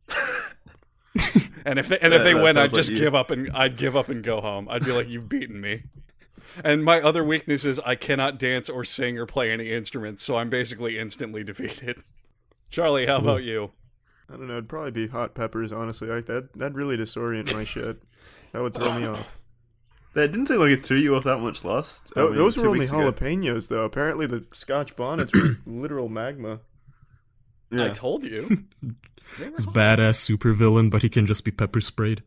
And if they win, I'd sounds just like you. give up and go home. I'd be like, "You've beaten me." And my other weakness is I cannot dance or sing or play any instruments, so I'm basically instantly defeated. Charlie, how about you? I don't know. It'd probably be hot peppers. Honestly, like that'd really disorient my shit. That would throw me off. That didn't seem like it threw you off that much last. I mean, Those 2 were only weeks ago. jalapenos, though. Apparently, the Scotch bonnets were literal magma. Yeah. I told you. He's badass supervillain, but he can just be pepper sprayed.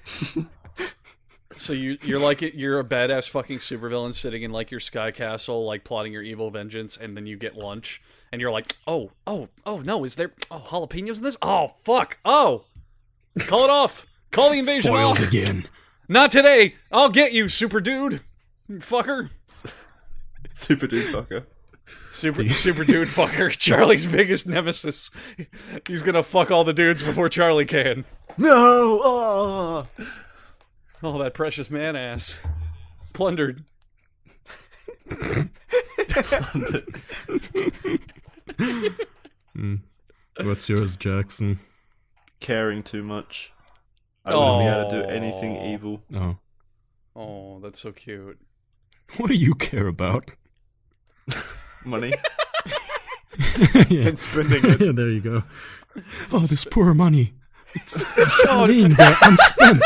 So you're like you're a badass fucking supervillain sitting in like your sky castle, like plotting your evil vengeance, and then you get lunch, and you're like, oh no, is there jalapenos in this? Oh fuck, call it off, call the invasion Foiled off. again. Not today. I'll get you, super dude, you fucker, Super dude fucker. super dude fucker, Charlie's biggest nemesis. He's gonna fuck all the dudes before Charlie can. No! Oh! Oh, that precious man ass, plundered. What's yours, Jackson? Caring too much. I wouldn't be able to do anything Aw. evil. Oh. Oh, that's so cute. What do you care about? Money. Yeah. And spending it. Yeah, there you go. Oh, this poor money. It's laying there unspent.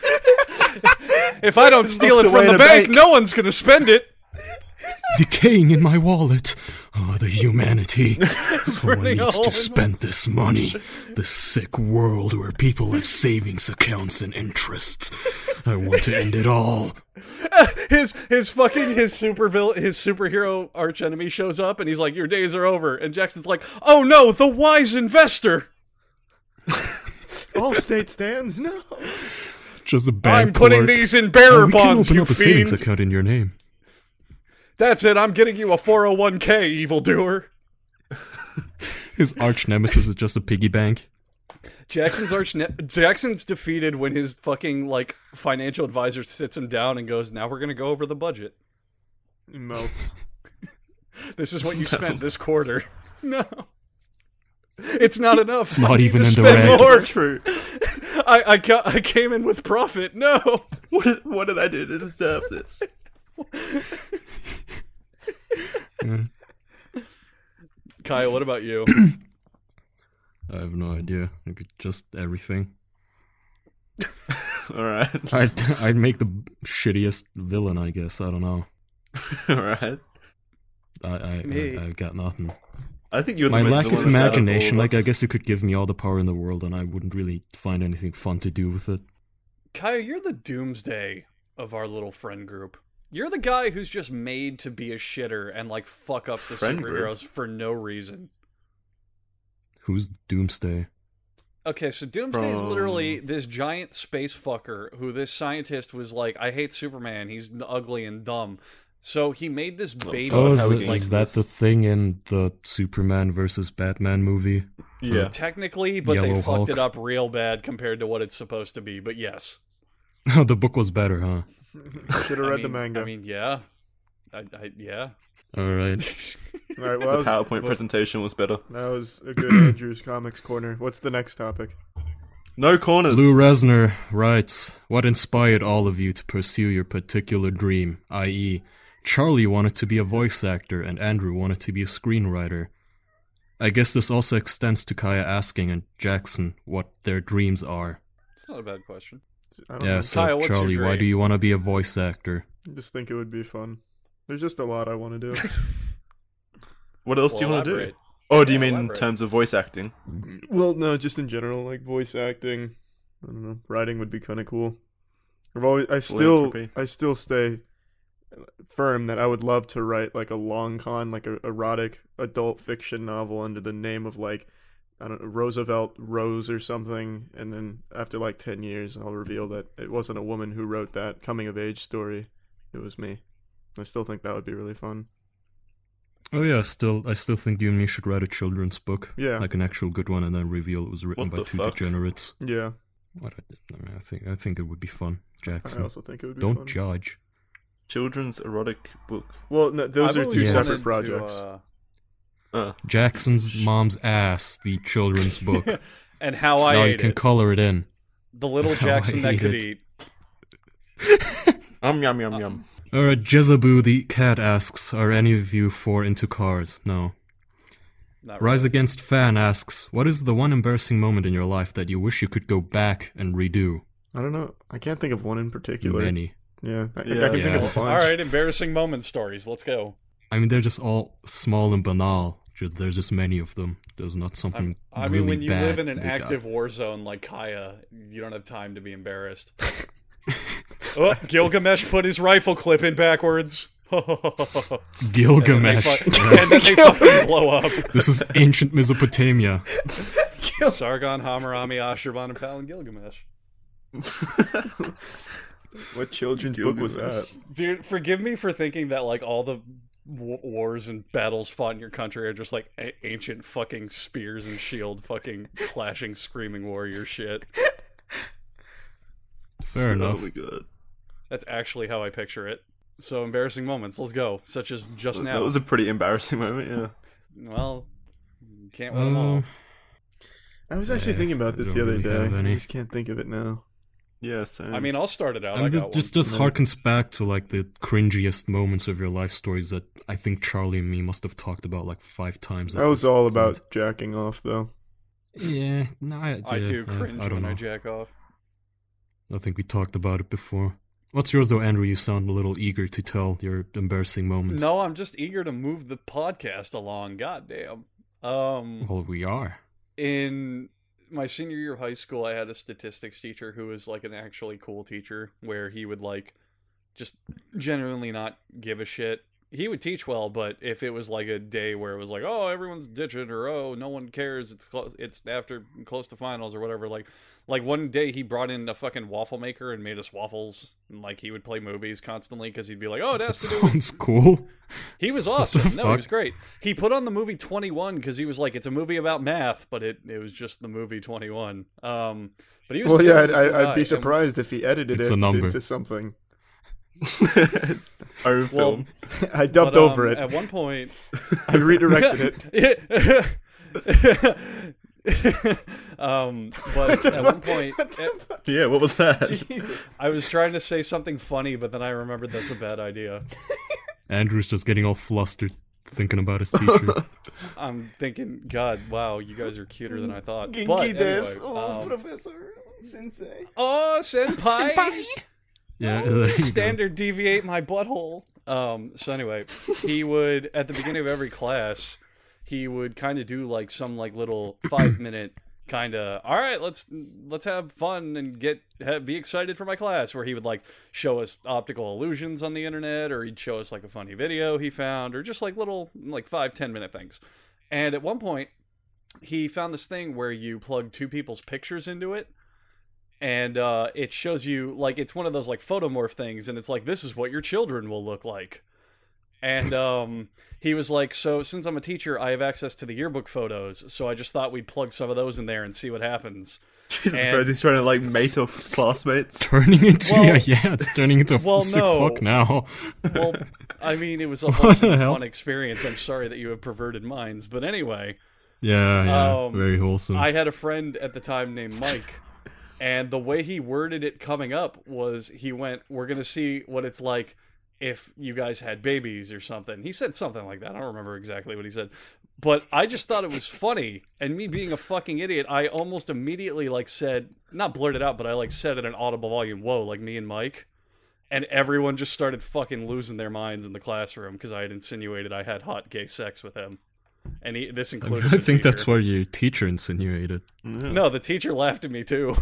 If I don't steal it locked away from in the a bank, bank. no one's gonna spend it. Decaying in my wallet. Oh, the humanity. Someone Burning a needs hole to in spend this money. The sick world where people have savings accounts and interests. I want to end it all. His superhero archenemy shows up and he's like, "Your days are over." And Jackson's like, "Oh no, the wise investor. All state stands? No. Just a bank I'm putting clerk. these in bearer We can bonds, open you up a savings fiend. account in your name. That's it. I'm getting you a 401k, evildoer." His arch nemesis is just a piggy bank. Jackson's defeated when his fucking like financial advisor sits him down and goes, "Now we're gonna go over the budget. He melts. This is what you spent this quarter." No. It's not enough. It's not even in the spend red. More. True. I came in with profit. No. What did I do to deserve this? Kyle, what about you? I have no idea. Maybe just everything. Alright. I'd make the shittiest villain, I guess. I don't know. Alright. I've got nothing. I think you're the My most lack of villainous out all imagination, of like, I us. guess you could give me all the power in the world and I wouldn't really find anything fun to do with it. Kyle, you're the doomsday of our little friend group. You're the guy who's just made to be a shitter and like fuck up the Friend superheroes for no reason. Who's Doomsday? Okay, so Doomsday is literally this giant space fucker who this scientist was like, "I hate Superman. He's ugly and dumb." So he made this baby. Oh, is, how we it- can is make that this. the thing in the Superman versus Batman movie? Yeah. Technically, but they Yellow fucked Hulk. it up real bad compared to what it's supposed to be. But yes. Oh, the book was better, huh? Should have read the manga. I mean, yeah. Yeah. All right. All right, well, The PowerPoint presentation was better. that was a good Andrew's Comics Corner. What's the next topic? No corners. Blue Resner writes, what inspired all of you to pursue your particular dream, i.e., Charlie wanted to be a voice actor and Andrew wanted to be a screenwriter. I guess this also extends to Kaya asking and Jackson what their dreams are. It's not a bad question. I don't Yeah, know. so Kaya, what's your Charlie, why dream? do you want to be a voice actor? I just think it would be fun. There's just a lot I want to do. What else do you want to do? Elaborate. Oh, do you Yeah, mean in elaborate. terms of voice acting? Well, no, just in general, like voice acting. I don't know. Writing would be kind of cool. I still stay firm that I would love to write like a long con, like a erotic adult fiction novel under the name of like, I don't know, Roosevelt Rose or something. And then after like 10 years, I'll reveal that it wasn't a woman who wrote that coming of age story. It was me. I still think that would be really fun. Oh yeah, I still think you and me should write a children's book. Yeah. Like an actual good one and then reveal it was written What by the two fuck? degenerates. Yeah. I think it would be fun, I Jackson. also think it would be Don't fun. judge. Children's erotic book. Well, no, those I've are two always separate wanted to, projects. Jackson's Mom's Ass, the children's book. and how I now you ate can it. color it in. The little How Jackson I that could ate eat. Yum yum yum. Alright, Jezeboo the cat asks, are any of you four into cars? No. Not Rise really. Against Fan asks, what is the one embarrassing moment in your life that you wish you could go back and redo? I don't know. I can't think of one in particular. Many. Yeah, I Yeah. can think of a bunch. All right, embarrassing moment stories. Let's go. I mean, they're just all small and banal. There's just many of them. There's not something I really mean, when you bad live in an they got. active war zone like Kaya, you don't have time to be embarrassed. Oh, Gilgamesh put his rifle clip in backwards. Gilgamesh. And then they fucking blow up. This is ancient Mesopotamia. Sargon, Hammurabi, Ashurban, and Palin Gilgamesh. What children's book was that? Dude, forgive me for thinking that like all the wars and battles fought in your country are just like ancient fucking spears and shield fucking clashing screaming warrior shit. Fair enough. Really good. That's actually how I picture it. So embarrassing moments, let's go. Such as just now. That was a pretty embarrassing moment, yeah. Well, you can't win them all. I was actually Yeah, thinking about this I the don't other really have day. I any. just can't think of it now. Yeah, same. I mean, I'll start it out. I And got this one. just harkens back to like the cringiest moments of your life stories that I think Charlie and me must have talked about like 5 times. at That was this all point. about jacking off, though. Yeah, no, I too cringe I don't when know. I jack off. I think we talked about it before. What's yours though, Andrew? You sound a little eager to tell your embarrassing moment. No, I'm just eager to move the podcast along. Goddamn. Well, we are. In my senior year of high school, I had a statistics teacher who was like an actually cool teacher, where he would like just genuinely not give a shit. He would teach well, but if it was like a day where it was like, oh, everyone's ditching, or oh, no one cares, it's after close to finals or whatever, like one day he brought in a fucking waffle maker and made us waffles, and like he would play movies constantly because he'd be like, oh, it That has to do with. sounds cool. He was awesome. No, he fuck? was great. He put on the movie 21 because he was like, it's a movie about math, but it was just the movie 21. But he was. Well, a yeah, genuinely cool guy, I'd be and- surprised if he edited It's it a number. into something. Own film. I dubbed but, over it. At one point, I redirected it. but at one point, Yeah, what was that? I was trying to say something funny, but then I remembered that's a bad idea. Andrew's just getting all flustered thinking about his teacher. I'm thinking, God, wow, you guys are cuter than I thought. But Genki anyway, desu. Oh, Professor Sensei. oh, senpai. Yeah, there you go. Standard deviate my butthole. So anyway, he would at the beginning of every class, he would kind of do like some like little 5-minute kind of, all right, let's have fun and be excited for my class, where he would like show us optical illusions on the internet, or he'd show us like a funny video he found, or just like little like 5-10 minute things. And at one point, he found this thing where you plug 2 people's pictures into it. And it shows you, like, it's one of those, like, photomorph things, and it's like, this is what your children will look like. And he was like, so since I'm a teacher, I have access to the yearbook photos, so I just thought we'd plug some of those in there and see what happens. Jesus And- Christ, he's trying to like mate off classmates. Turning into Well- it's turning into a well, sick no. fuck now. Well, I mean, it was a What wholesome, the hell? fun experience. I'm sorry that you have perverted minds, but anyway, Yeah, Um, very wholesome. I had a friend at the time named Mike, and the way he worded it coming up was he went, "We're gonna see what it's like if you guys had babies or something." He said something like that. I don't remember exactly what he said, but I just thought it was funny. And me being a fucking idiot, I almost immediately like said, not blurted out, but I like said at an audible volume, "Whoa!" Like me and Mike. And everyone just started fucking losing their minds in the classroom because I had insinuated I had hot gay sex with him. And this included I the think that's teacher. what your teacher insinuated. No, the teacher laughed at me too.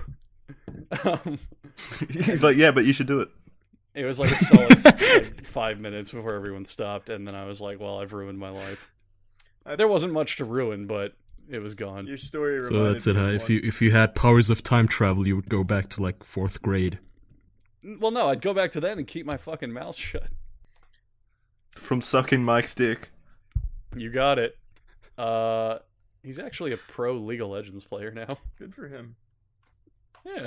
He's like, yeah, but you should do it. It was like a solid like 5 minutes before everyone stopped, and then I was like, well, I've ruined my life. There wasn't much to ruin, but it was gone. Your story reminded So that's it. me Huh? of If one. you had powers of time travel, you would go back to like 4th grade. Well, no, I'd go back to that and keep my fucking mouth shut. From sucking Mike's dick. You got it. He's actually a pro League of Legends player now. Good for him. Yeah.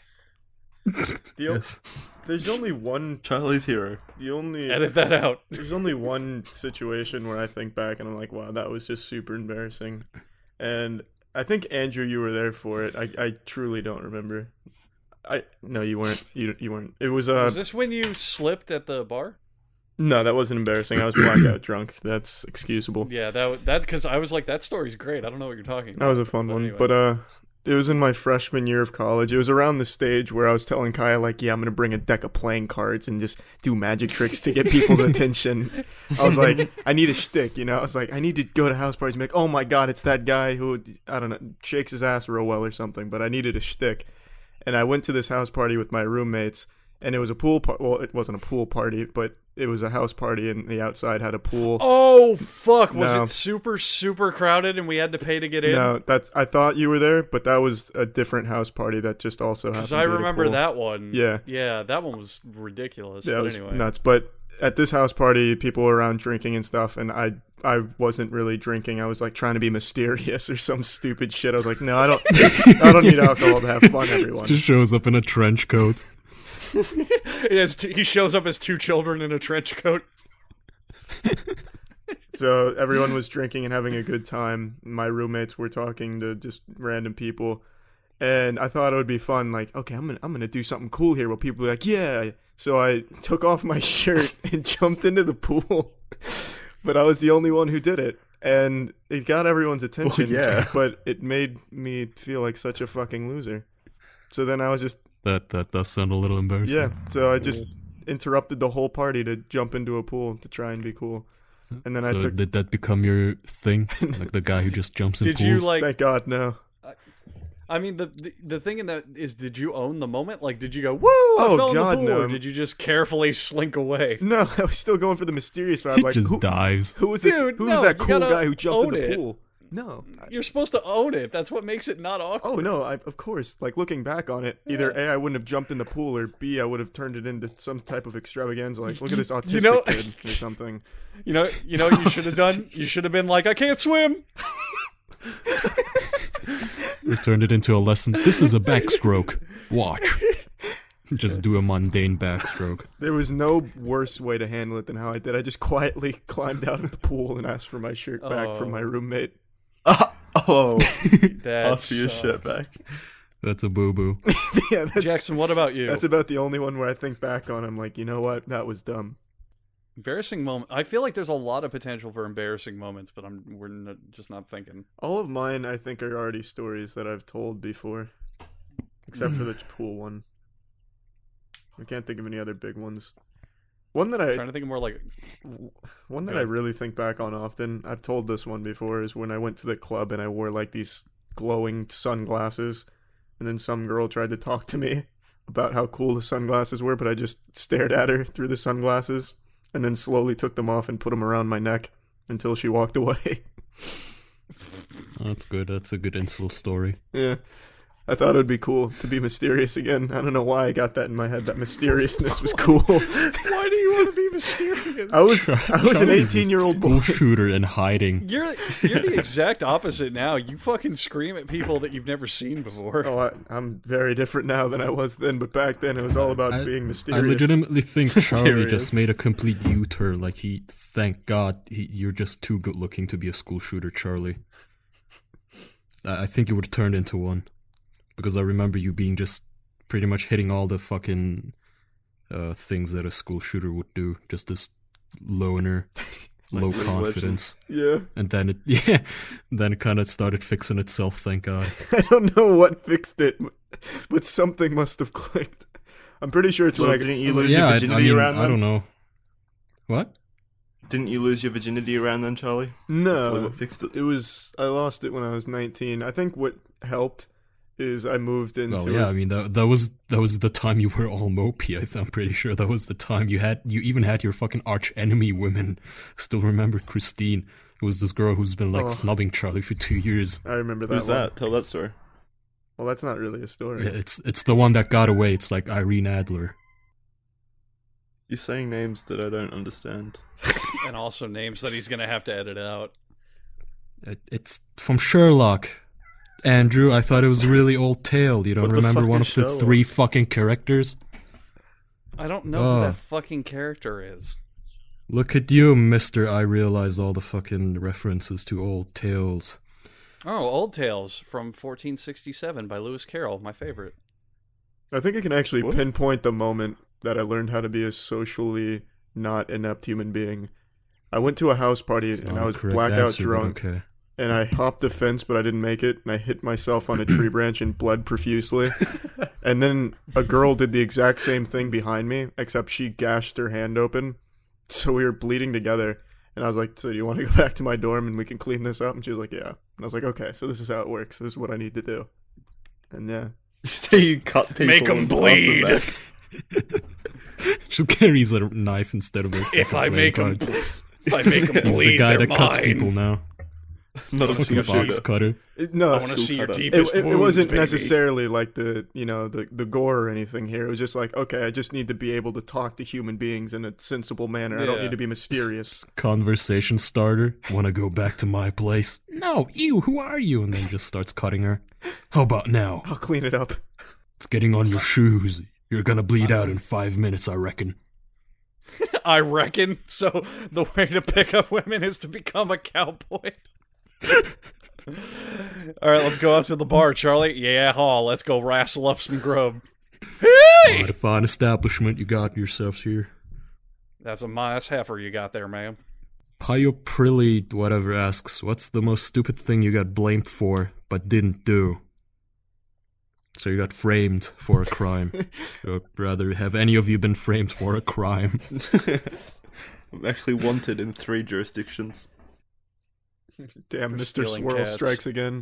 Yes. There's only one. Charlie's hero. Edit that out. There's only one situation where I think back and I'm like, wow, that was just super embarrassing. And I think, Andrew, you were there for it. I truly don't remember. No, you weren't. You weren't. It was Was this when you slipped at the bar? No, that wasn't embarrassing. I was blackout drunk. That's excusable. Yeah, that because I was like, that story's great. I don't know what you're talking about. That was a fun But one. anyway. But it was in my freshman year of college. It was around the stage where I was telling Kaya, like, yeah, I'm gonna bring a deck of playing cards and just do magic tricks to get people's attention. I was like, I need a shtick, you know. I was like, I need to go to house parties and be like, oh my god, it's that guy who, I don't know, shakes his ass real well or something. But I needed a shtick, and I went to this house party with my roommates, and it was a pool party. Well, it wasn't a pool party, but it was a house party, and the outside had a pool. Oh fuck! Was No. it super crowded and we had to pay to get in? No, I thought you were there, but that was a different house party that just also happened. Because I to be at a remember pool. that one. Yeah. Yeah, that one was ridiculous. Yeah, it but was anyway. nuts. But at this house party, people were around drinking and stuff, and I wasn't really drinking. I was like trying to be mysterious or some stupid shit. I was like, no, I don't need alcohol to have fun, everyone. Just shows up in a trench coat. He shows up as two children in a trench coat. So everyone was drinking and having a good time. My roommates were talking to just random people, and I thought it would be fun. Like, okay, I'm gonna do something cool here. Where people be like, yeah. So I took off my shirt and jumped into the pool, but I was the only one who did it, and it got everyone's attention. Well, yeah. But it made me feel like such a fucking loser. So then I was just That does sound a little embarrassing. yeah. So I just interrupted the whole party to jump into a pool to try and be cool. And then I So took. did that become your thing? Like the guy who just jumps in Did pools? you like? Thank God, no. I mean, the thing in that is, did you own the moment? Like, did you go, "Woo! I fell God, in the pool," no. or did you just carefully slink away? No, I was still going for the mysterious vibe. He Like, just who, dives. who was this? Dude, who no, was that you cool gotta guy who jumped in own the it. pool? No. You're supposed to own it. That's what makes it not awkward. Oh no! Of course. Like looking back on it, either A, I wouldn't have jumped in the pool, or B, I would have turned it into some type of extravaganza. Like, look at this autistic know- kid or something. You know what you should have done? You should have been like, "I can't swim." We turned it into a lesson. This is a backstroke. Watch. Just do a mundane backstroke. There was no worse way to handle it than how I did. I just quietly climbed out of the pool and asked for my shirt back from my roommate. Oh, That ask for your sucks. shirt back. That's a boo-boo. Yeah, that's, Jackson, what about you? that's about the only one where I think back on. I'm like, you know what? That was dumb. Embarrassing moment. I feel like there's a lot of potential for embarrassing moments, but just not thinking. All of mine, I think, are already stories that I've told before, except for the pool one. I can't think of any other big ones. One that I'm I trying to think of more like One that Go I ahead. really think back on often, I've told this one before, is when I went to the club and I wore like these glowing sunglasses, and then some girl tried to talk to me about how cool the sunglasses were, but I just stared at her through the sunglasses and then slowly took them off and put them around my neck until she walked away. That's good. That's a good insult story. Yeah. I thought it would be cool to be mysterious again. I don't know why I got that in my head. That mysteriousness was cool. Why do you want to be mysterious? I was an Charlie's a 18-year-old boy. school shooter and hiding. You're the exact opposite now. You fucking scream at people that you've never seen before. Oh, I'm very different now than I was then, but back then it was all about being I mysterious. legitimately think Charlie Mysterious. just made a complete U-turn. Like thank God, you're just too good looking to be a school shooter, Charlie. I think you would have turned into one. Because I remember you being just pretty much hitting all the fucking things that a school shooter would do. Just this loner, low League of confidence. Yeah. And then it kind of started fixing itself, thank God. I don't know what fixed it, but something must have clicked. I'm pretty sure it's So when I didn't you lose your Yeah, virginity around then? I don't know. What? Didn't you lose your virginity around then, Charlie? Probably No, what fixed it. I lost it when I was 19. I think what helped is I moved into. Well, yeah, I mean that was the time you were all mopey. I'm pretty sure that was the time you even had your fucking arch enemy women. Still remember Christine, who was this girl who's been like snubbing Charlie for 2 years. I remember that. Who's one. that? Tell that story. Well, that's not really a story. Yeah, it's the one that got away. It's like Irene Adler. You're saying names that I don't understand. And also names that he's gonna have to edit out. It's from Sherlock. Andrew, I thought it was a really old tale. You don't What the remember fuck one is of the Sherlock? 3 fucking characters? I don't know who that fucking character is. Look at you, mister. I realize all the fucking references to old tales. Oh, Old Tales from 1467 by Lewis Carroll, my favorite. I think I can actually What? pinpoint the moment that I learned how to be a socially not inept human being. I went to a house party and Not I a was correct blackout answer, but drunk. Okay. And I hopped a fence, but I didn't make it, and I hit myself on a tree branch and bled profusely. And then a girl did the exact same thing behind me, except she gashed her hand open. So we were bleeding together. And I was like, so do you want to go back to my dorm and we can clean this up? And she was like, yeah. And I was like, okay, so this is how it works. This is what I need to do. And yeah. So you cut people Make 'em and pass bleed. back. She carries a knife instead of a If fucking I playing make them, cards. if I make them He's bleed, the guy they're that cuts mine. people now. Not a Fucking school box shooter. cutter. No, I want to School see your cutter. deepest it wounds, wasn't baby. necessarily like the gore or anything here. It was just like, okay, I just need to be able to talk to human beings in a sensible manner. I don't Yeah. need to be mysterious. Conversation starter. Wanna go back to my place? No, ew, who are you? And then just starts cutting her. How about now? I'll clean it up. It's getting on your shoes. You're gonna bleed out in 5 minutes, I reckon. I reckon. So the way to pick up women is to become a cowboy. All right, let's go out to the bar, Charlie. Yeah, let's go wrestle up some grub. What a fine establishment you got yourselves here. That's a nice heifer you got there, man. Pio Prilly, whatever, asks, what's the most stupid thing you got blamed for, but didn't do? So you got framed for a crime. Or rather, have any of you been framed for a crime? I'm actually wanted in 3 jurisdictions. Damn, For Mr. stealing Swirl cats. strikes again.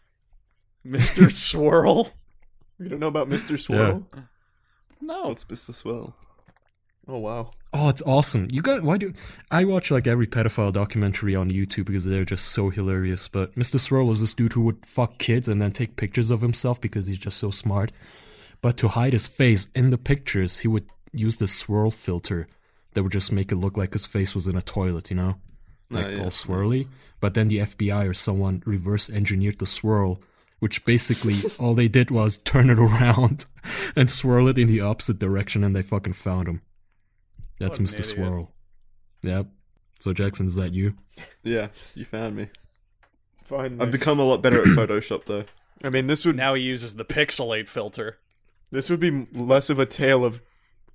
Mr. Swirl? You don't know about Mr. Swirl? No. What's Mr. Swirl? Oh, wow. Oh, it's awesome. I watch like every pedophile documentary on YouTube because they're just so hilarious. But Mr. Swirl is this dude who would fuck kids and then take pictures of himself because he's just so smart. But to hide his face in the pictures, he would use this swirl filter that would just make it look like his face was in a toilet, you know? Like yeah. all swirly. But then the FBI or someone reverse engineered the swirl, which basically all they did was turn it around and swirl it in the opposite direction, and they fucking found him. That's What an Mr. idiot. Swirl. Yep. So Jackson, is that you? Yeah, you found me. Fine. I've become a lot better at Photoshop, though. I mean, this would Now he uses the pixelate filter. be less of a tale of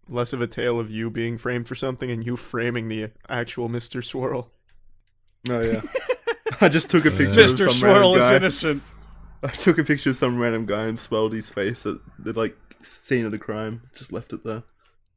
you being framed for something and you framing the actual Mr. Swirl. Oh, yeah. I just took a picture of Mr. some Swirl random is guy. innocent. I took a picture of some random guy and swelled his face at the, like, scene of the crime. Just left it there.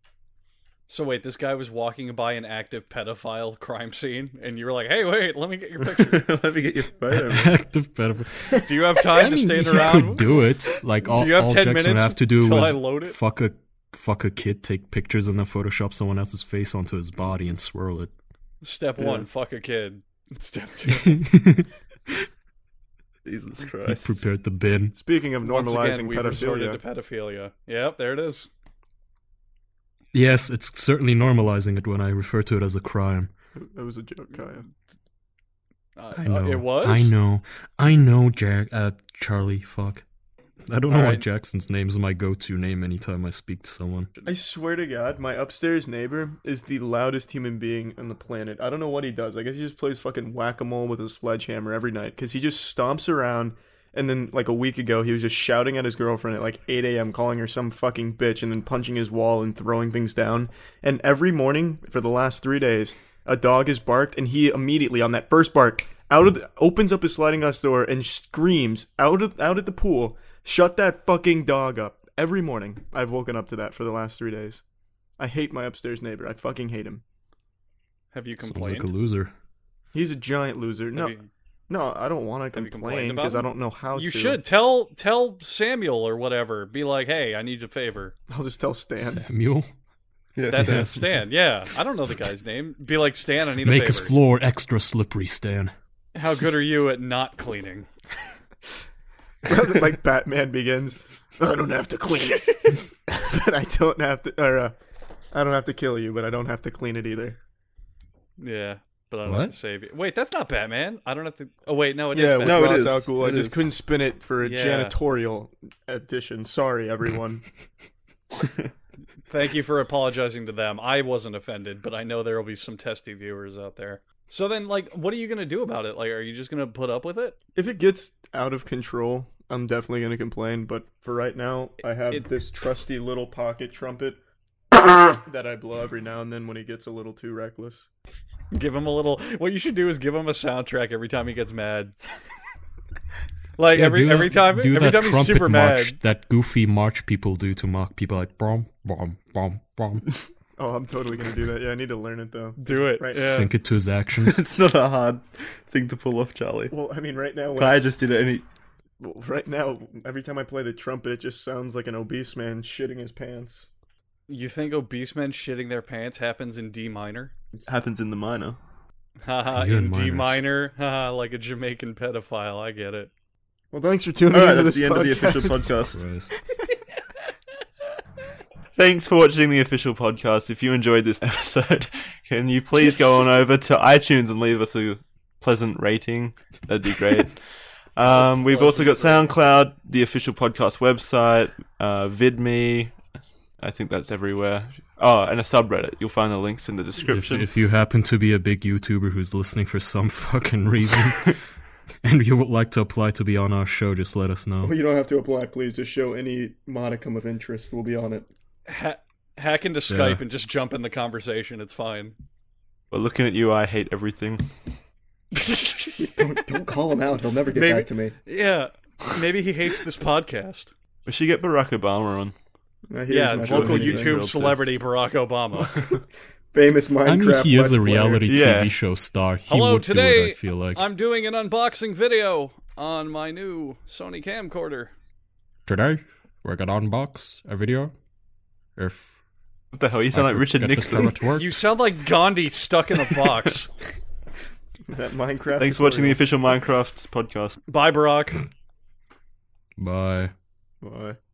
So wait, this guy was walking by an active pedophile crime scene, and you were like, "Hey, wait, let me get your picture. Let me get your photo, man. Active pedophile. Do you have time I to mean, stand he around?" could do it. Like all, Do you have all 10 Jackson would minutes have to do till was I load it? fuck a kid, take pictures, and then Photoshop someone else's face onto his body and swirl it. Step Yeah. 1, fuck a kid. Step 2, Jesus He Christ. prepared the bin. Speaking of Once normalizing again, we've resorted to pedophilia, pedophilia. Yep, there it is. Yes, it's certainly normalizing it when I refer to it as a crime. that was a joke, Kaya. I know. It was? I know, Charlie, fuck. I don't know why Alright. Jackson's name is my go-to name anytime I speak to someone. I swear to God, my upstairs neighbor is the loudest human being on the planet. I don't know what he does. I guess he just plays fucking whack-a-mole with a sledgehammer every night, because he just stomps around, and then, like, a week ago, he was just shouting at his girlfriend at, like, 8 a.m., calling her some fucking bitch, and then punching his wall and throwing things down. And every morning, for the last 3 days, a dog has barked, and he immediately, on that first bark, opens up his sliding glass door and screams out at the pool, "Shut that fucking dog up." Every morning, I've woken up to that for the last 3 days. I hate my upstairs neighbor. I fucking hate him. Have you Sounds complained? like a loser. He's a giant loser. No, Have you- no, I don't want to Have you complain complained about because I him? don't know how You to. should tell Samuel or whatever. Be like, hey, I need a favor. I'll just tell Stan. Samuel? Yeah. That's it, Stan. Yeah, I don't know the guy's name. Be like, Stan, I need a Make favor. his floor extra slippery, Stan. How good are you at not cleaning? Like Batman Begins. I don't have to clean it, but I don't have to. Or I don't have to kill you, but I don't have to clean it either. Yeah, but I don't What? have to save you. Wait, that's not Batman. I don't have to. Oh wait, no, it is. Yeah, Batman. no, it cross is. out cool. I It just is. couldn't spin it for a Yeah. janitorial edition. Sorry, everyone. Thank you for apologizing to them. I wasn't offended, but I know there will be some testy viewers out there. So then, like, what are you gonna do about it? Like, are you just gonna put up with it? If it gets out of control, I'm definitely going to complain. But for right now, I have this trusty little pocket trumpet that I blow every now and then when he gets a little too reckless. Give him a little. What you should do is give him a soundtrack every time he gets mad. Like Yeah, every time do every that time he's trumpet super march, mad. that goofy march people do to mock people, like brom, brom, brom, brom. Oh, I'm totally going to do that. Yeah, I need to learn it, though. Do it. Right. Yeah. Sync it to his actions. It's not a hard thing to pull off, Charlie. Well, I mean, right now, Kai just did it, and he... right now, every time I play the trumpet, it just sounds like an obese man shitting his pants. You think obese men shitting their pants happens in D minor? happens in the minor. Haha, You're in in D minors. minor. Haha, like a Jamaican pedophile. I get it. Well, thanks for tuning All right, into that's this the end of the podcast. official podcast. Christ. Thanks for watching the official podcast. If you enjoyed this episode, can you please go on over to iTunes and leave us a pleasant rating? That'd be great. We've also got SoundCloud, the official podcast website, VidMe. I think that's everywhere. Oh, and a subreddit. You'll find the links in the description. If you happen to be a big YouTuber who's listening for some fucking reason, and you would like to apply to be on our show, just let us know. Well, you don't have to apply, please. Just show any modicum of interest. We'll be on it. Hack into Skype Yeah. and just jump in the conversation. It's fine. But looking at you, I hate everything. Don't call him out. He'll never get Maybe- back to me. Yeah, maybe he hates this podcast. We should get Barack Obama on. He Yeah, doesn't have to local do anything. YouTube celebrity Barack Obama. Famous Minecraft. I mean, he is Let's a reality Yeah. TV show star. He Hello, would today do it, I feel like. I'm doing an unboxing video on my new Sony camcorder. Today, we're gonna unbox a video. If What the hell? You sound I like could Richard get this Nixon. camera to work. You sound like Gandhi stuck in a box. That Minecraft. Thanks for watching the tutorial. official Minecraft podcast. Bye, Barack. Bye. Bye.